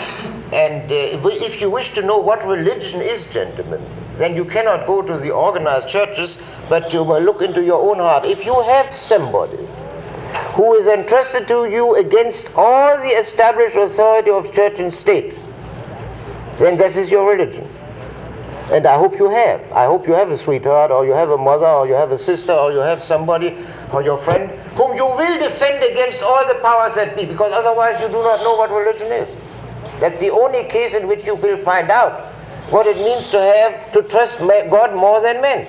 And uh, if you wish to know what religion is, gentlemen, then you cannot go to the organized churches, but you will look into your own heart. If you have somebody who is entrusted to you against all the established authority of church and state, then this is your religion. And I hope you have. I hope you have a sweetheart, or you have a mother, or you have a sister, or you have somebody, or your friend, whom you will defend against all the powers that be, because otherwise you do not know what religion is. That's the only case in which you will find out what it means to have, to trust God more than men.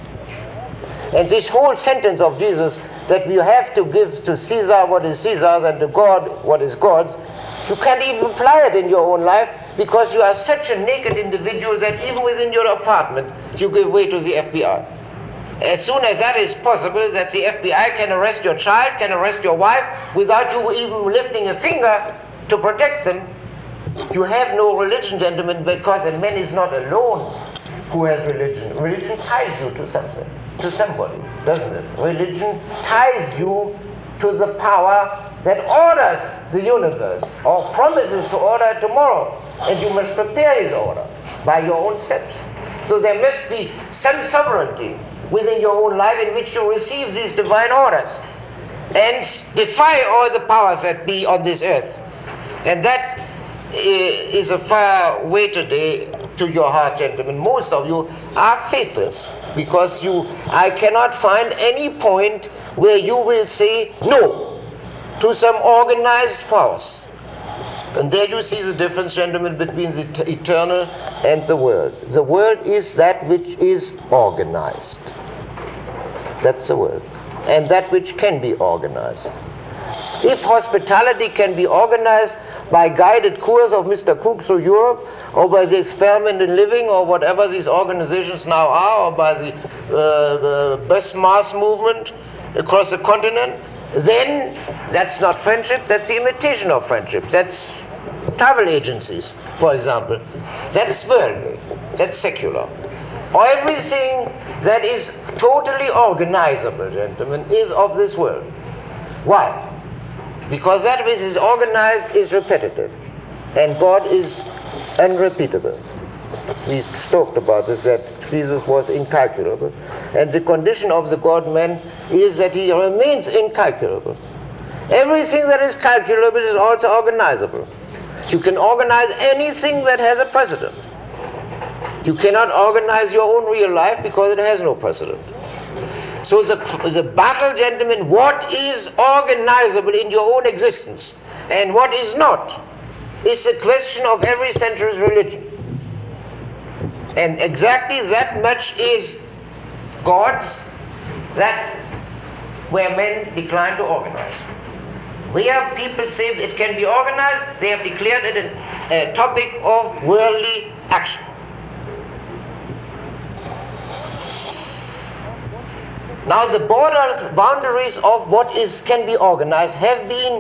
And this whole sentence of Jesus, that we have to give to Caesar what is Caesar's and to God what is God's, you can't even apply it in your own life, because you are such a naked individual that even within your apartment you give way to the F B I. As soon as that is possible, that the F B I can arrest your child, can arrest your wife, without you even lifting a finger to protect them, you have no religion, gentlemen, because a man is not alone who has religion. Religion ties you to something, to somebody, doesn't it? Religion ties you to the power that orders the universe, or promises to order tomorrow, and you must prepare his order by your own steps. So there must be some sovereignty within your own life in which you receive these divine orders and defy all the powers that be on this earth. And that is a far way today to your heart, gentlemen. Most of you are faithless, because you, I cannot find any point where you will say no to some organized force. And there you see the difference, gentlemen, between the t- eternal and the world. The world is that which is organized. That's the world. And that which can be organized. If hospitality can be organized by guided tours of Mister Cook through Europe, or by the Experiment in Living, or whatever these organizations now are, or by the, uh, the bus mass movement across the continent, then that's not friendship, that's the imitation of friendship. That's travel agencies, for example. That's worldly, that's secular. Everything that is totally organizable, gentlemen, is of this world. Why? Because that which is organized is repetitive, and God is unrepeatable. We talked about this, that Jesus was incalculable, and the condition of the God-man is that he remains incalculable. Everything that is calculable is also organizable. You can organize anything that has a precedent. You cannot organize your own real life because it has no precedent. So the, the battle, gentlemen, what is organizable in your own existence and what is not, is the question of every century's religion. And exactly that much is God's, that where men decline to organize. Where people say it can be organized, they have declared it a, a topic of worldly action. Now the borders, boundaries of what is can be organized have been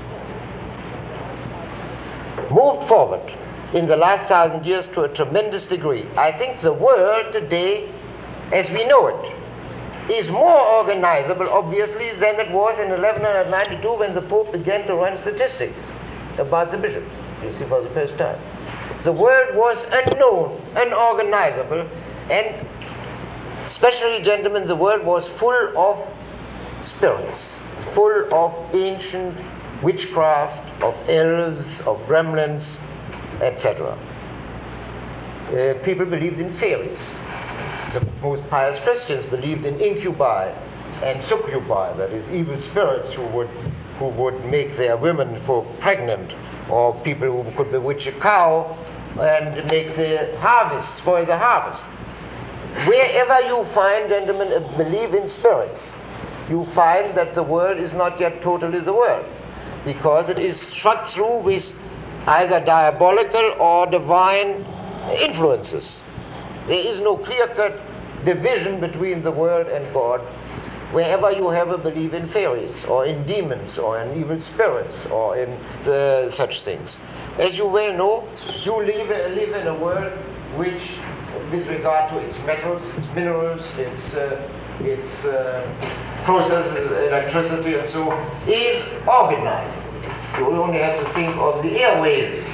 moved forward in the last thousand years to a tremendous degree. I think the world today, as we know it, is more organizable, obviously, than it was in eleven ninety-two when the Pope began to run statistics about the bishops, you see, for the first time. The world was unknown, unorganizable, and especially, gentlemen, the world was full of spirits, full of ancient witchcraft, of elves, of gremlins, et cetera. Uh, people believed in fairies. The most pious Christians believed in incubi and succubi, that is, evil spirits who would who would make their women folk pregnant, or people who could bewitch a cow and make the harvest, spoil the harvest. Wherever you find, gentlemen, a belief in spirits, you find that the world is not yet totally the world, because it is struck through with either diabolical or divine influences. There is no clear-cut division between the world and God wherever you have a belief in fairies, or in demons, or in evil spirits, or in the, such things. As you well know, you live, live in a world which, with regard to its metals, its minerals, its, uh, its uh, processes, electricity and so on, is organized. You only have to think of the airwaves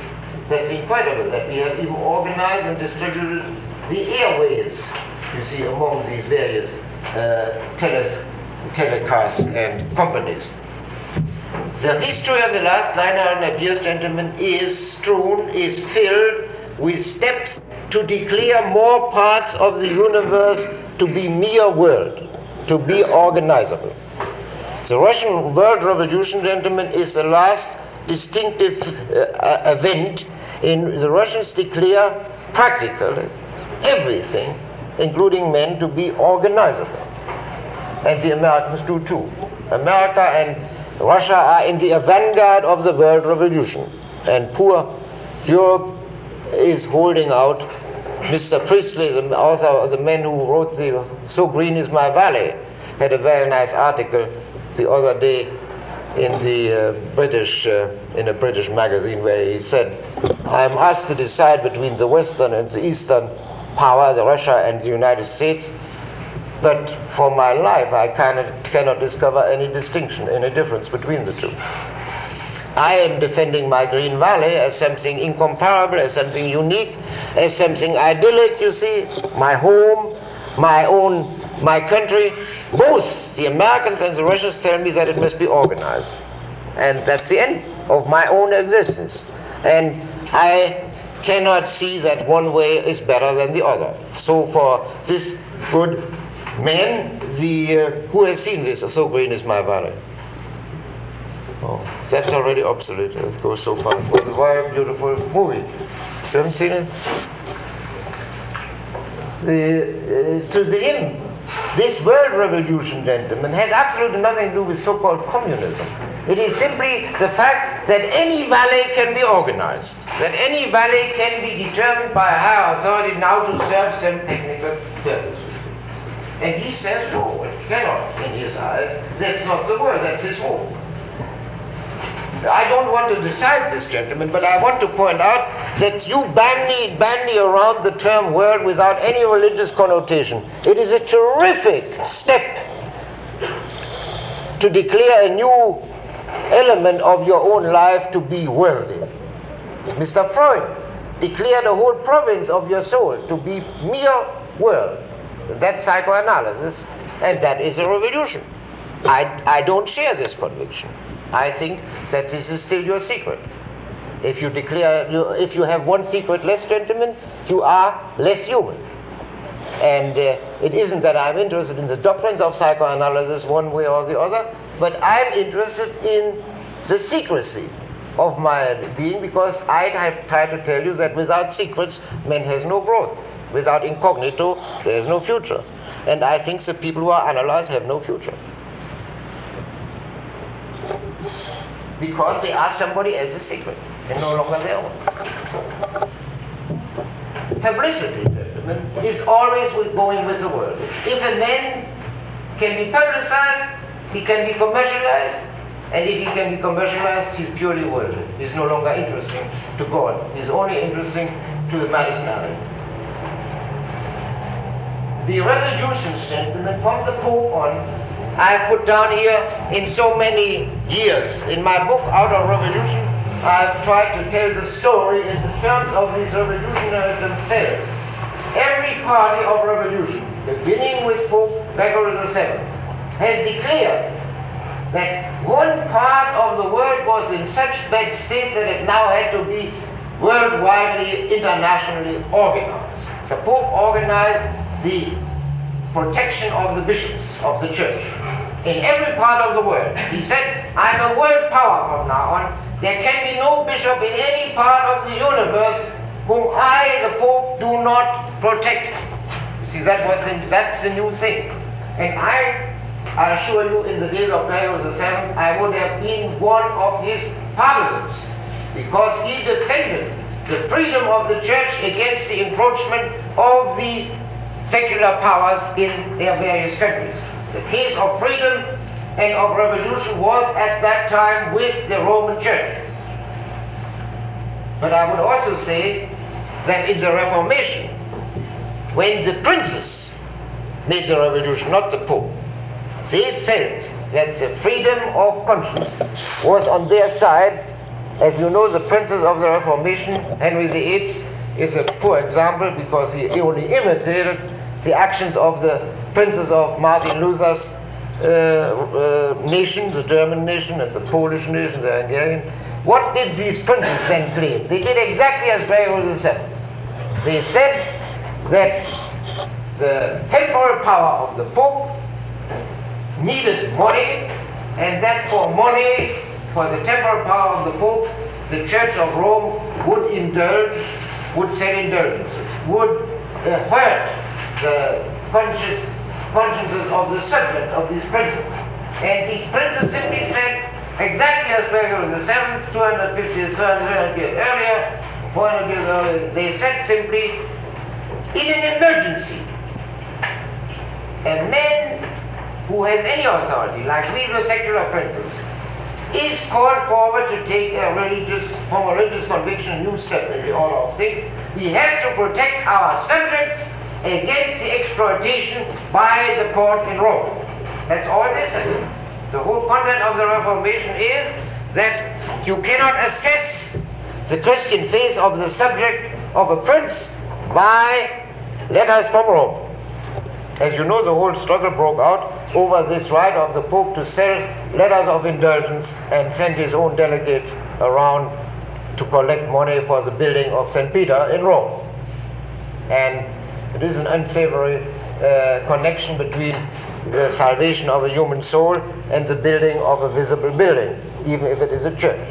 That's incredible that we have even organized and distributed the airwaves, you see, among these various uh, tele telecasts and companies. The history of the last nine hundred years, gentlemen, is strewn, is filled with steps to declare more parts of the universe to be mere world, to be organizable. The Russian World Revolution, gentlemen, is the last distinctive uh, event in the Russians declare practically everything, including men, to be organizable. And the Americans do too. America and Russia are in the vanguard of the world revolution. And poor Europe is holding out. Mister Priestley, the author, the man who wrote the So Green Is My Valley, had a very nice article the other day in the uh, British, uh, in a British magazine, where he said, I'm asked to decide between the Western and the Eastern power, the Russia and the United States, but for my life I cannot, cannot discover any distinction, any difference between the two. I am defending my Green Valley as something incomparable, as something unique, as something idyllic, you see, my home, my own, my country. Both the Americans and the Russians tell me that it must be organized. And that's the end of my own existence. And I cannot see that one way is better than the other. So for this good man, the, uh, who has seen this, So Green Is My Valley? Oh, that's already obsolete. It goes so fast. It was a very beautiful movie. You haven't seen it? The, uh, to the end, this world revolution, gentlemen, has absolutely nothing to do with so-called communism. It is simply the fact that any valley can be organized, that any valley can be determined by a higher authority now to serve some technical purpose. And he says, no, it cannot, in his eyes. That's not the world, that's his home. I don't want to decide this, gentlemen, but I want to point out that you bandy, bandy around the term world without any religious connotation. It is a terrific step to declare a new element of your own life to be worldly. Mister Freud declared a whole province of your soul to be mere world. That's psychoanalysis, and that is a revolution. I, I don't share this conviction. I think that this is still your secret. If you declare, you, if you have one secret less, gentlemen, you are less human. And uh, it isn't that I'm interested in the doctrines of psychoanalysis one way or the other, but I'm interested in the secrecy of my being, because I have tried to tell you that without secrets, man has no growth. Without incognito, there is no future. And I think the people who are analyzed have no future. Because they are somebody else's secret and no longer their own. Publicity, gentlemen, is always with going with the world. If a man can be publicized, he can be commercialized, and if he can be commercialized, he's purely worldly. He's no longer interesting to God. He's only interesting to the Madison Army. The revolutions, gentlemen, from the Pope on, I have put down here in so many years. In my book, Out of Revolution, I have tried to tell the story in the terms of these revolutionaries themselves. Every party of revolution, beginning with Pope Gregory the Seventh, has declared that one part of the world was in such bad state that it now had to be worldwidely, internationally organized. The Pope organized the protection of the bishops of the church in every part of the world. He said, I'm a world power from now on. There can be no bishop in any part of the universe whom I, the Pope, do not protect. You see, that was the, that's the new thing. And I, I assure you, in the days of Gregory the Seventh, I would have been one of his partisans, because he defended the freedom of the church against the encroachment of the secular powers in their various countries. The case of freedom and of revolution was at that time with the Roman Church. But I would also say that in the Reformation, when the princes made the revolution, not the Pope, they felt that the freedom of conscience was on their side As you know, the princes of the Reformation, Henry the Eighth, is a poor example because he only imitated the actions of the princes of Martin Luther's uh, uh, nation, the German nation, and the Polish nation, the Hungarian. What did these princes then claim? They did exactly as Gregor the Seventh. They said that the temporal power of the Pope needed money, and that for money, for the temporal power of the Pope, the Church of Rome would indulge, would sell indulgences, would uh, hurt the conscious, consciences of the subjects of these princes. And the princes simply said, exactly as Gregor the Seventh, two hundred fifty, three hundred years earlier, four hundred years earlier, they said simply, in an emergency, a man who has any authority, like we the secular princes, is called forward to take a religious, from a religious conviction, a new step in the order of things. We have to protect our subjects against the exploitation by the court in Rome. That's all they said. The whole content of the Reformation is that you cannot assess the Christian faith of the subject of a prince by letters from Rome. As you know, the whole struggle broke out over this right of the Pope to sell letters of indulgence and send his own delegates around to collect money for the building of Saint Peter in Rome. And it is an unsavory uh, connection between the salvation of a human soul and the building of a visible building, even if it is a church.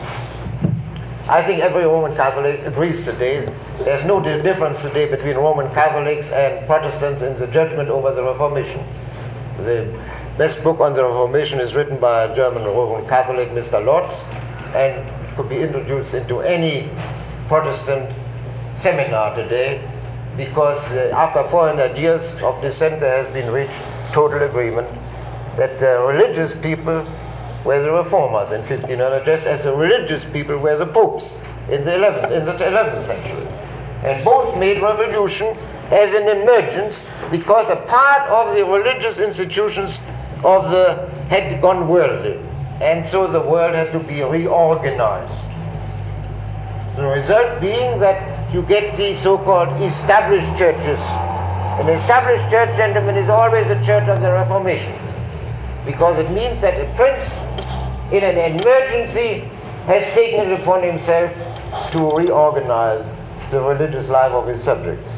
I think every Roman Catholic agrees today. There's no difference today between Roman Catholics and Protestants in the judgment over the Reformation. The best book on the Reformation is written by a German Roman Catholic, Mister Lotz, and could be introduced into any Protestant seminar today, because uh, after four hundred years of dissent there has been reached total agreement that the religious people were the reformers in fifteen hundred, just as the religious people were the popes in the eleventh, in the eleventh century. And both made revolution as an emergence because a part of the religious institutions of the had gone worldly, and so the world had to be reorganized. The result being that you get these so-called established churches. An established church, gentlemen, is always a church of the Reformation, because it means that a prince in an emergency has taken it upon himself to reorganize the religious life of his subjects.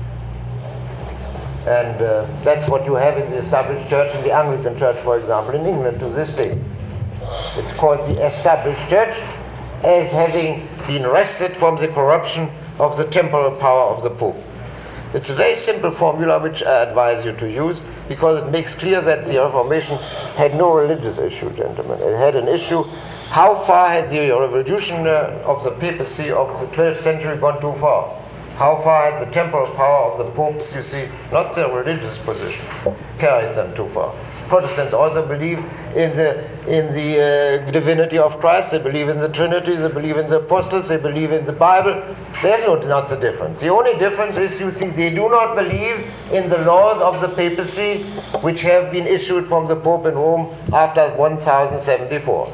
And uh, that's what you have in the established church, in the Anglican Church, for example, in England to this day. It's called the established church, as having been wrested from the corruption of the temporal power of the Pope. It's a very simple formula which I advise you to use, because it makes clear that the Reformation had no religious issue, gentlemen. It had an issue: how far had the revolution uh, of the papacy of the twelfth century gone too far? How far had the temporal power of the popes, you see, not their religious position, carried them too far? Protestants also believe in the in the uh, divinity of Christ. They believe in the Trinity. They believe in the apostles. They believe in the Bible. There's no not the difference. The only difference is, you see, they do not believe in the laws of the papacy, which have been issued from the Pope in Rome after one thousand seventy-four.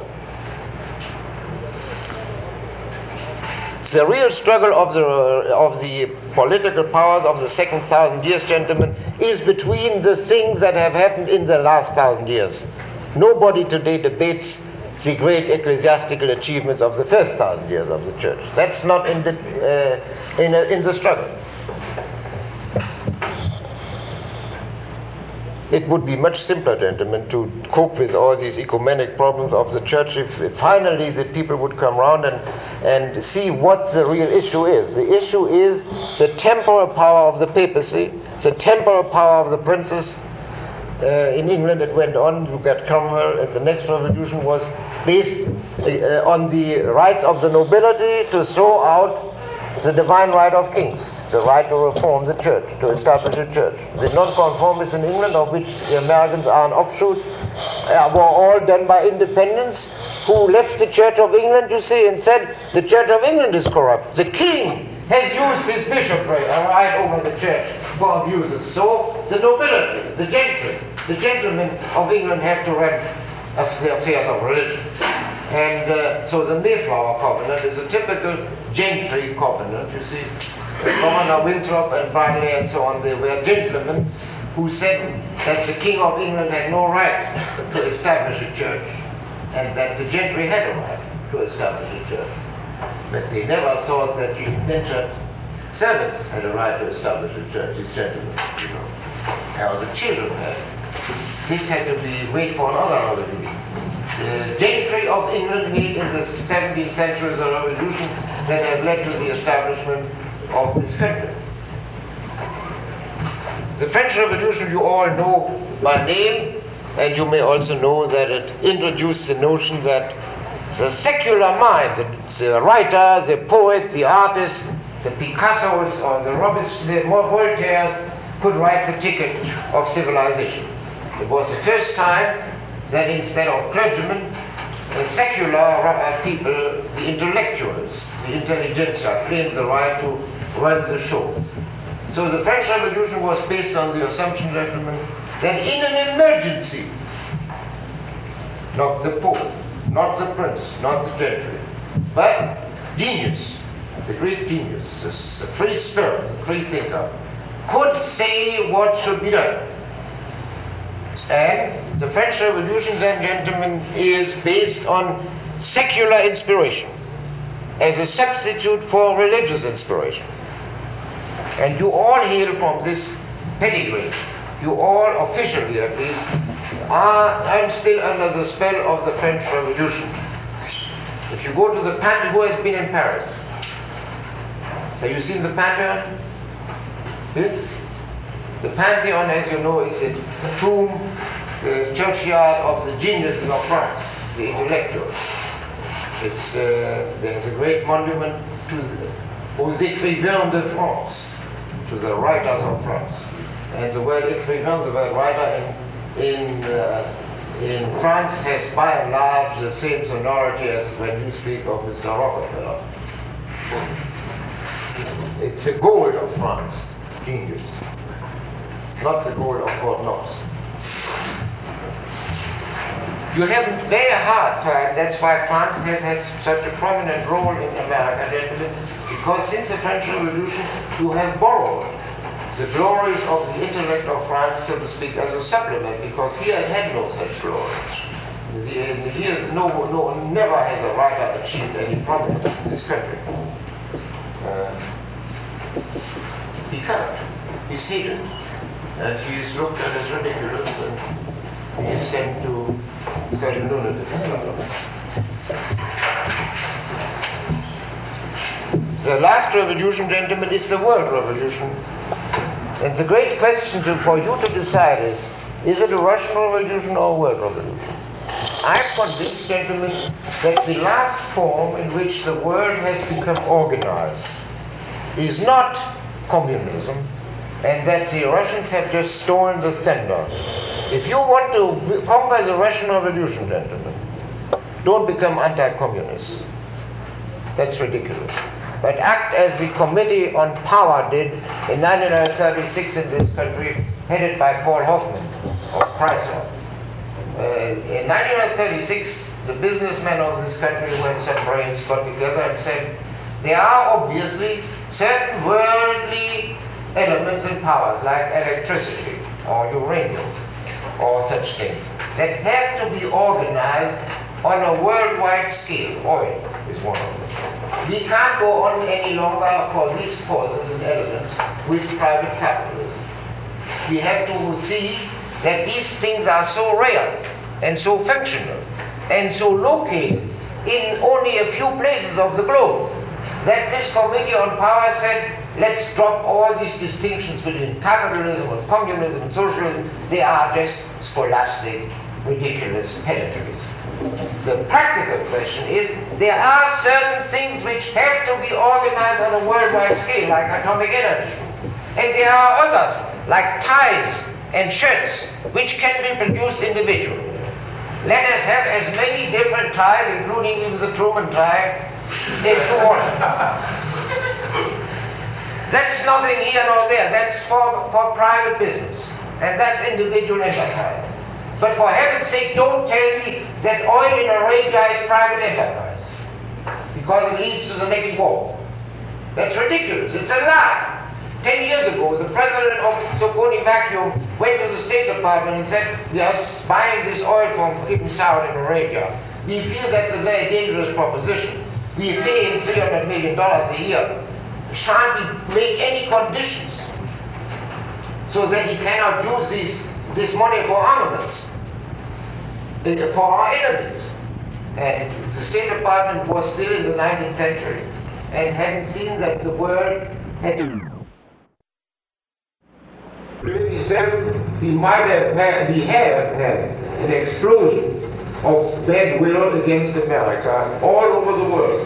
The real struggle of the uh, of the political powers of the second thousand years, gentlemen, is between the things that have happened in the last thousand years. Nobody today debates the great ecclesiastical achievements of the first thousand years of the church. That's not in the uh, in, a, in the struggle. It would be much simpler, gentlemen, to cope with all these ecumenic problems of the church if, if finally the people would come around and, and see what the real issue is. The issue is the temporal power of the papacy, the temporal power of the princes. Uh, in England it went on, you got Cromwell, and the next revolution was based uh, on the rights of the nobility to throw out the divine right of kings, the right to reform the church, to establish a church. The nonconformists in England, of which the Americans are an offshoot, uh, were all done by independents who left the Church of England, you see, and said, the Church of England is corrupt. The king has used his bishopric, a right over the church, for abuses. So the nobility, the gentry, the gentlemen of England have to run the affairs of religion. And uh, so the Mayflower Covenant is a typical gentry covenant, you see. Governor Winthrop and Bradley and so on, they were gentlemen who said that the King of England had no right to establish a church, and that the gentry had a right to establish a church. But they never thought that the indentured servants had a right to establish a church, these gentlemen, you know. How the children had. This had to be wait for another revolution. The gentry of England made in the seventeenth century the revolution that has led to the establishment of this country. The French Revolution you all know by name, and you may also know that it introduced the notion that the secular mind, the, the writer, the poet, the artist, the Picassos or the Robespierre, the Voltaires could write the ticket of civilization. It was the first time that instead of clergymen, the secular uh, people, the intellectuals, the intelligentsia, claimed the right to run the show. So the French Revolution was based on the assumption, gentlemen, that in an emergency, not the Pope, not the prince, not the gentry, but genius, the great genius, the free spirit, the free thinker, could say what should be done. And the French Revolution, then, gentlemen, is based on secular inspiration as a substitute for religious inspiration. And you all hail from this pedigree. You all, officially at least, are I'm still under the spell of the French Revolution. If you go to the Pantheon, who has been in Paris? Have you seen the Pantheon? Yes? The Pantheon, as you know, is the tomb, the churchyard of the geniuses of France, the intellectuals. It's, uh, there's a great monument to the, aux écrivains de France, to the writers of France. And the word écrivain, the word writer in, in, uh, in France has by and large the same sonority as when you speak of Mister Rockefeller. It's the gold of France, genius, not the gold of Fort Knox. You have a very hard time, that's why France has had such a prominent role in America, because since the French Revolution you have borrowed the glories of the intellect of France, so to speak, as a supplement, because here it had no such glory. Here no, no, never has a writer achieved any prominence in this country. Uh, he can't. He's hated. And he is looked at as ridiculous, and he is sent to certain lunatics. The last revolution, gentlemen, is the world revolution. And the great question to, for you to decide is, is it a Russian revolution or a world revolution? I'm convinced, gentlemen, that the last form in which the world has become organized is not communism, and that the Russians have just stolen the thunder. If you want to conquer the Russian Revolution, gentlemen, don't become anti-communists. That's ridiculous. But act as the Committee on Power did in nineteen thirty-six in this country, headed by Paul Hoffman of Chrysler. Uh, in nineteen thirty-six, the businessmen of this country, who had some brains, got together and said, there are obviously certain worldly elements and powers like electricity or uranium or such things that have to be organized on a worldwide scale. Oil is one of them. We can't go on any longer for these forces and elements with private capitalism. We have to see that these things are so rare and so functional and so located in only a few places of the globe that this Committee on Power said, let's drop all these distinctions between capitalism and communism and socialism. They are just scholastic, ridiculous pedantries. The practical question is, there are certain things which have to be organized on a worldwide scale, like atomic energy. And there are others, like ties and shirts, which can be produced individually. Let us have as many different ties, including even the Truman tie, as you want. That's nothing here nor there. That's for, for private business. And that's individual enterprise. But for heaven's sake, don't tell me that oil in Arabia is private enterprise, because it leads to the next war. That's ridiculous. It's a lie. Ten years ago, the president of Soconi Vacuum went to the State Department and said, we are buying this oil from Ibn Saud in Arabia. We feel that's a very dangerous proposition. We pay him three hundred million dollars a year. Shan't we make any conditions so that he cannot use this, this money for armaments, for our enemies? And the State Department was still in the nineteenth century and hadn't seen that the world had... twenty-seven, we might have had, we have had an explosion of bad will against America all over the world.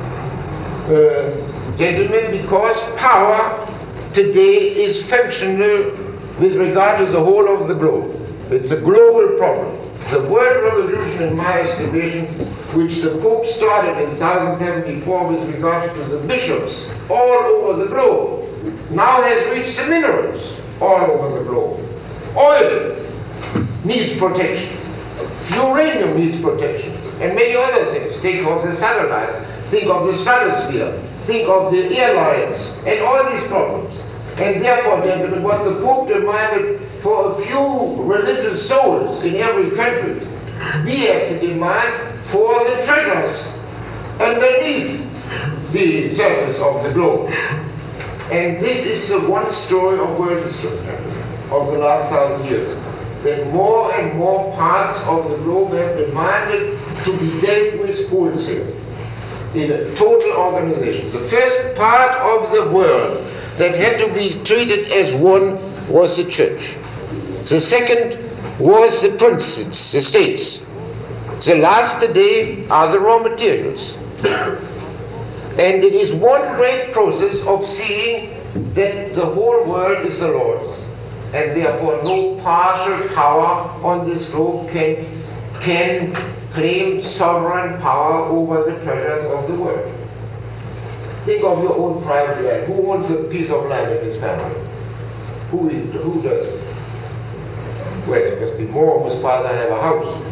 Uh, gentlemen, because power today is functional with regard to the whole of the globe. It's a global problem. The world revolution, in my estimation, which the Pope started in seventeen seventy-four with regard to the bishops all over the globe, now has reached the minerals all over the globe. Oil needs protection. Uranium needs protection. And many other things. Think of the satellites. Think of the stratosphere. Think of the airlines. And all these problems. And therefore, gentlemen, what the Pope demanded for a few religious souls in every country, we have to demand for the treasures underneath the surface of the globe. And this is the one story of world history of the last thousand years, that more and more parts of the globe have demanded to be dealt with wholesale in a total organization. The first part of the world that had to be treated as one was the church. The second was the princes, the states. The last today are the raw materials. And it is one great process of seeing that the whole world is the Lord's, and therefore no partial power on this globe can, can claim sovereign power over the treasures of the world. Think of your own private land. Who owns a piece of land in his family? Who, is, who does? Well, it must be more whose father have a house.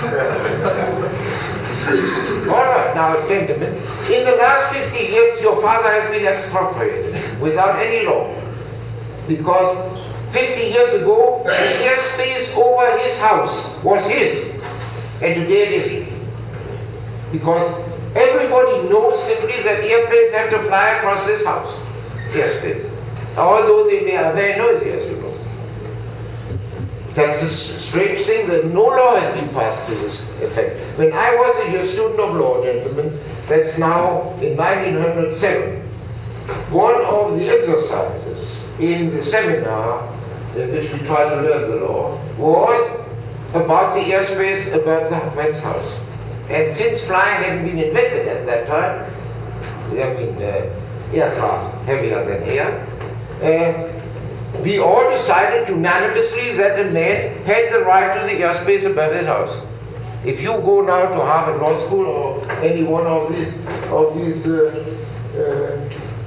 All right, now, gentlemen, in the last fifty years, your father has been expropriated without any law. Because fifty years ago, the airspace over his house was his, and today it isn't. Because everybody knows simply that airplanes have to fly across this house, airspace. Although they may are very noisy, as you know. That's a strange thing that no law has been passed to this effect. When I was a year student of law, gentlemen, that's now in nineteen oh seven, one of the exercises in the seminar in which we tried to learn the law was about the airspace above the man's house. And since flying hadn't been invented at that time, there have been uh, aircraft heavier than air, uh, we all decided unanimously that a man had the right to the airspace above his house. If you go now to Harvard Law School or any one of these of these uh, uh,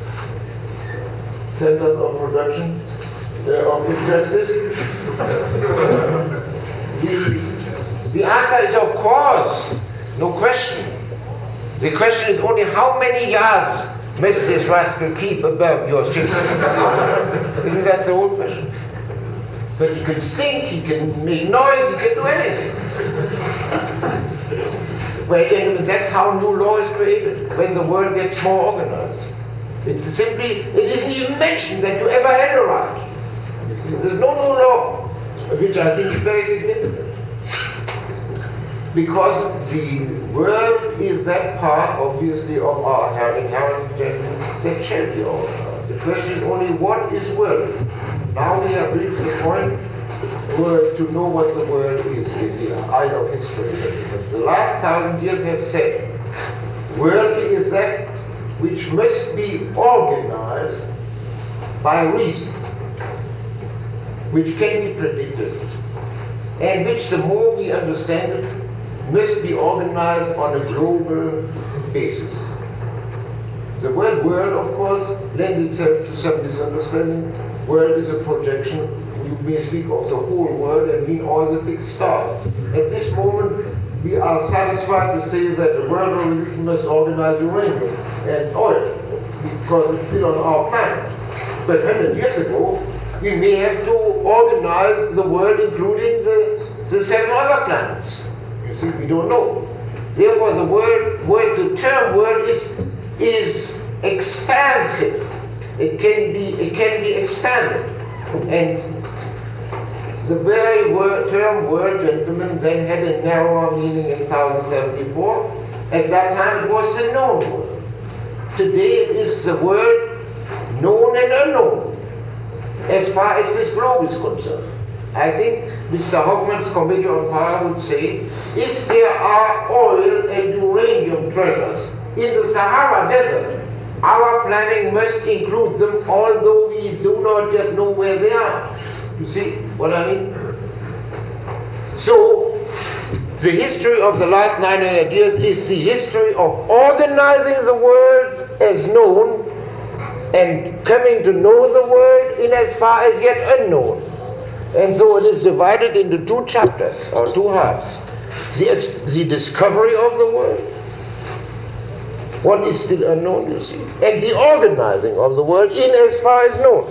centers of production uh, of interests, the, the answer is of course, no question. The question is only how many yards must this rascal keep above your street? Isn't that the whole question? But he can stink, he can make noise, he can do anything. Well, gentlemen, that's how new law is created, when the world gets more organized. It's simply, it isn't even mentioned that you ever had a right. There's no new law, which I think is very significant. Because the world is that part, obviously, of our inherent judgment that shall be organized. The question is only what is world? Now we have reached the point where to know what the world is in the eye of history. But the last thousand years have said, world is that which must be organized by reason, which can be predicted, and which the more we understand it, must be organized on a global basis. The word world, of course, lends itself to some misunderstanding. World is a projection you may speak of the whole world and mean all the fixed stars. At this moment, we are satisfied to say that the world revolution must organize uranium and oil, because it's still on our planet. But one hundred years ago, we may have to organize the world including the, the seven other planets. You see, we don't know. Therefore, the word, word the term world is, is expansive. It can be, it can be expanded. And the very word, term world, gentlemen, then had a narrower meaning in one thousand seventy-four. At that time, it was the known world. Today, it is the word known and unknown, as far as this globe is concerned. I think Mister Hoffman's Committee on Power would say, if there are oil and uranium treasures in the Sahara Desert, our planning must include them, although we do not yet know where they are. You see what I mean? So, the history of the last nine hundred years is the history of organizing the world as known and coming to know the world in as far as yet unknown. And so it is divided into two chapters, or two halves. The, the discovery of the world, what is still unknown, you see, and the organizing of the world in as far as known.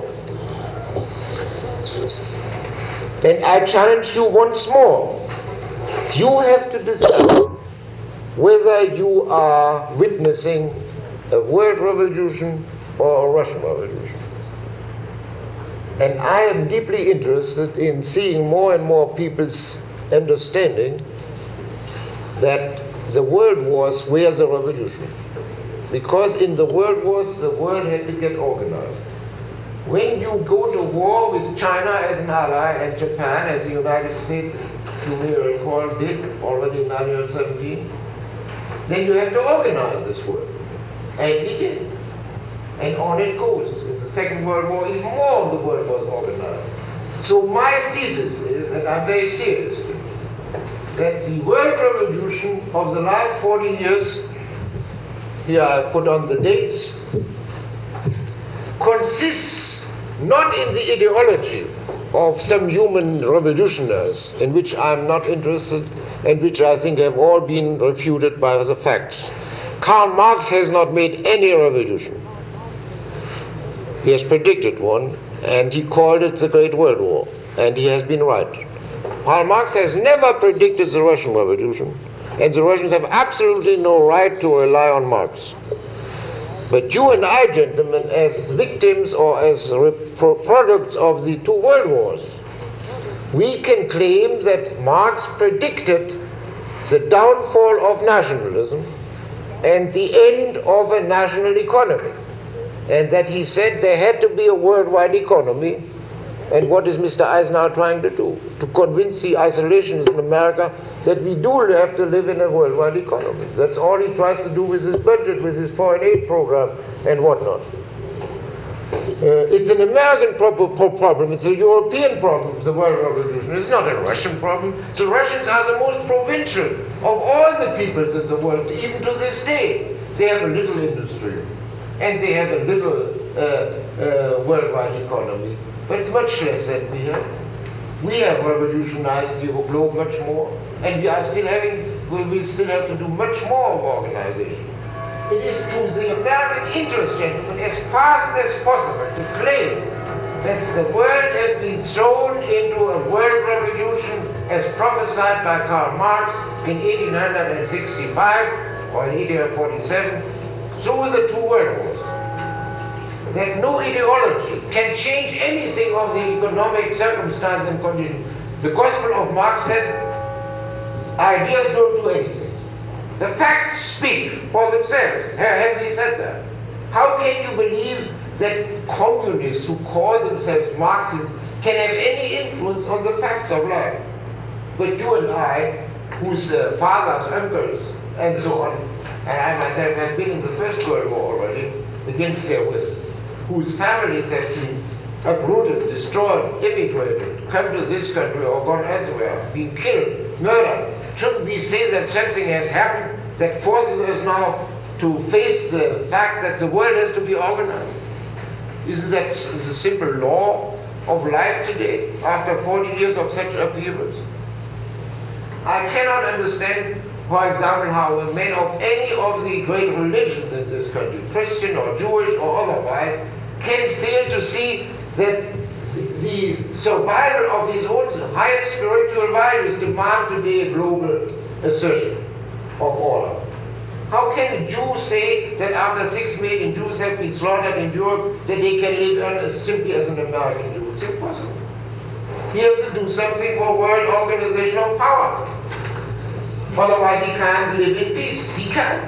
And I challenge you once more. You have to decide whether you are witnessing a world revolution or a Russian revolution. And I am deeply interested in seeing more and more people's understanding that the world wars were the revolution. Because in the world wars, the world had to get organized. When you go to war with China as an ally and Japan as the United States, you may recall, did already in nineteen seventeen, then you have to organize this world. And we did. And on it goes. In the Second World War, even more of the world was organized. So my thesis is, and I'm very serious, that the world revolution of the last forty years, here I put on the dates, consists not in the ideology of some human revolutionaries, in which I'm not interested, and which I think have all been refuted by the facts. Karl Marx has not made any revolution. He has predicted one, and he called it the Great World War, and he has been right. Karl Marx has never predicted the Russian Revolution, and the Russians have absolutely no right to rely on Marx. But you and I, gentlemen, as victims or as products of the two world wars, we can claim that Marx predicted the downfall of nationalism and the end of a national economy, and that he said there had to be a worldwide economy. And what is Mister Eisenhower trying to do? To convince the isolationists in America that we do have to live in a worldwide economy. That's all he tries to do with his budget, with his foreign aid program and whatnot. Uh, it's an American pro pro problem, it's a European problem, the world revolution. It's not a Russian problem. The Russians are the most provincial of all the peoples in the world, even to this day. They have a little industry, and they have a little uh, uh, worldwide economy. But much less than we have. We have revolutionized the globe much more, and we are still having, we will still have to do much more of organization. It is to the American interest, gentlemen, as fast as possible to claim that the world has been thrown into a world revolution as prophesied by Karl Marx in eighteen sixty-five or in eighteen forty-seven through the two world wars. That no ideology can change anything of the economic circumstance and condition. The Gospel of Marx said, ideas don't do anything. The facts speak for themselves. Has he said that? How can you believe that communists who call themselves Marxists can have any influence on the facts of life? But you and I, whose uh, fathers, uncles, and so on, and I myself have been in the First World War already, against their will, whose families have been uprooted, destroyed, immigrated, come to this country or gone elsewhere, been killed, murdered. Shouldn't we say that something has happened that forces us now to face the fact that the world has to be organized? Isn't that the simple law of life today, after forty years of such upheavals? I cannot understand, for example, how a man of any of the great religions in this country, Christian or Jewish or otherwise, can fail to see that the survival of his own highest spiritual values demand today a global assertion of order. How can a Jew say that after six million Jews have been slaughtered in Europe, that they can live on as simply as an American Jew? It's impossible. He has to do something for world organizational power. Otherwise he can't live in peace. He can't.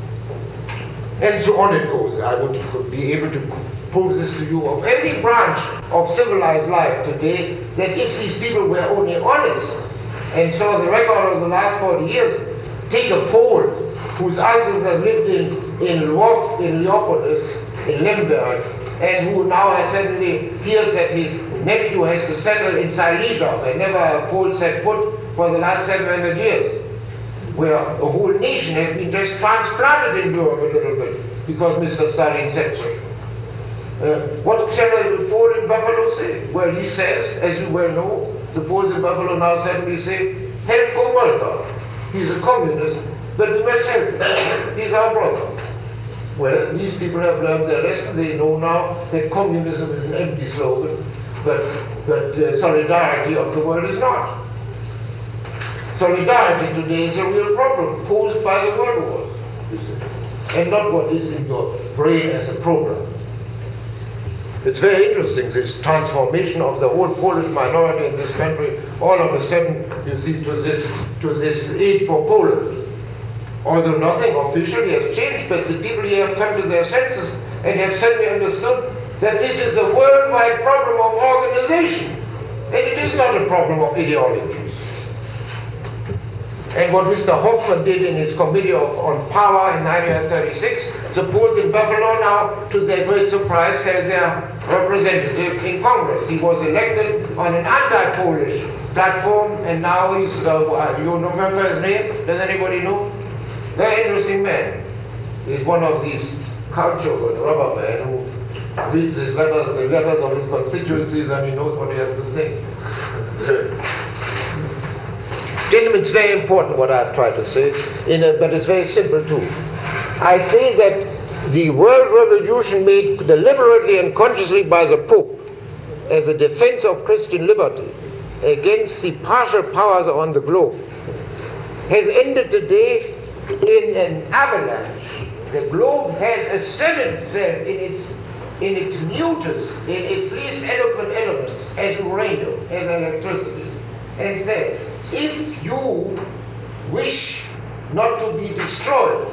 And so on it goes. I would be able to prove this to you of every branch of civilized life today, that if these people were only honest and saw the record of the last forty years, take a Pole whose ancestors have lived in, in Lwów, in Leopolis, in Lemberg, and who now has suddenly hears that his nephew has to settle in Silesia, where never a Pole set foot for the last seven hundred years, where a whole nation has been just transplanted in Europe a little bit, because Mister Stalin said so. Uh, what shall a Pole in Buffalo say? Well, he says, as you well know, the Poles in Buffalo now suddenly say, help Gomulka. He's a communist, but we must help him. He's our brother. Well, these people have learned their lesson. They know now that communism is an empty slogan, but, but uh, solidarity of the world is not. Solidarity today is a real problem posed by the world wars, and not what is in your brain as a program. It's very interesting, this transformation of the whole Polish minority in this country, all of a sudden, you see, to this, to this aid for Poland. Although nothing officially has changed, but the people here have come to their senses and have suddenly understood that this is a worldwide problem of organization, and it is not a problem of ideologies. And what Mister Hoffman did in his Committee of, on Power in nineteen thirty-six, the Poles in Buffalo now, to their great surprise, have their representative in Congress. He was elected on an anti-Polish platform, and now he's, uh, do you remember his name? Does anybody know? Very interesting man. He's one of these culture rubber men who reads his letters, the letters of his constituencies, and he knows what he has to think. Gentlemen, it's very important what I've tried to say, in a, but it's very simple too. I say that the world revolution made deliberately and consciously by the Pope as a defense of Christian liberty against the partial powers on the globe has ended today in an avalanche. The globe has asserted itself in its in its mutest, in its least eloquent elements, as uranium, as electricity, and said, if you wish not to be destroyed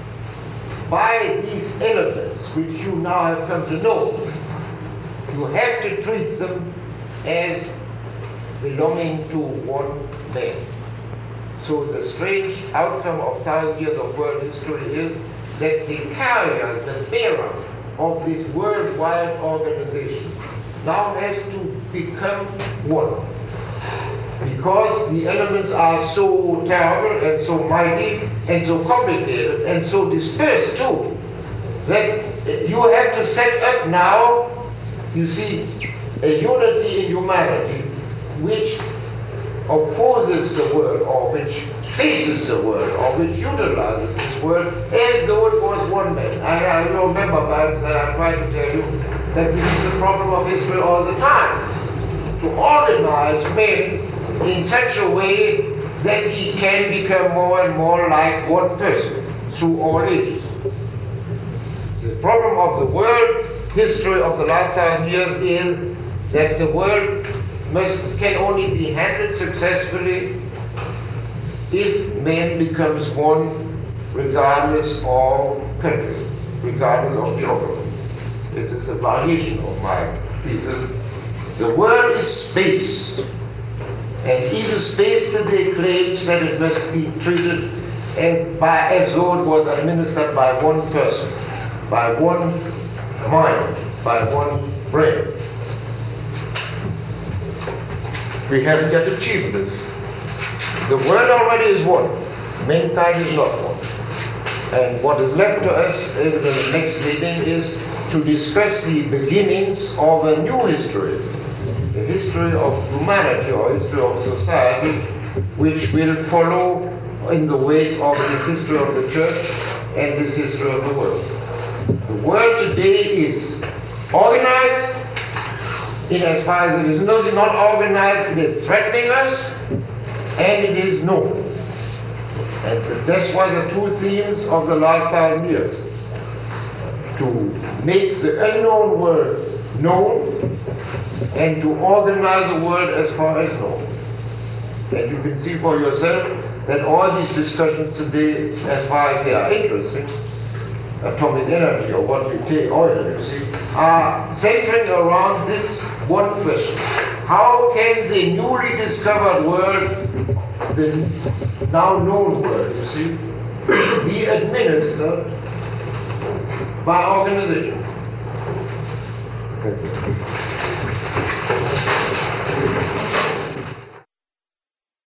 by these elements which you now have come to know, you have to treat them as belonging to one man. So the strange outcome of thousand years of world history is that the carrier, the bearer of this worldwide organization now has to become one. Because the elements are so terrible and so mighty and so complicated and so dispersed too, that you have to set up now, you see, a unity in humanity which opposes the world, or which faces the world, or which utilizes this world as though it was one man. I, I remember, perhaps, that I tried to tell you that this is the problem of history all the time. To organize men in such a way that he can become more and more like one person through all ages. The problem of the world history of the last thousand years is that the world must can only be handled successfully if man becomes one regardless of country, regardless of geography. It is a variation of my thesis. The world is space. And even space today claims that it must be treated as, by, as though it was administered by one person, by one mind, by one brain. We haven't yet achieved this. The world already is one. Mankind is not one. And what is left to us in the next meeting is to discuss the beginnings of a new history, history of humanity or history of society, which will follow in the wake of this history of the church and this history of the world. The world today is organized in as far as it is not, not organized, it is threatening us, and it is known. And that's why the two themes of the last thousand years, to make the unknown world known and to organize the world as far as known. And you can see for yourself that all these discussions today, as far as they are interesting, atomic energy or what we take oil, you see, are centering around this one question. How can the newly discovered world, the now known world, you see, be administered by organization? Thank you.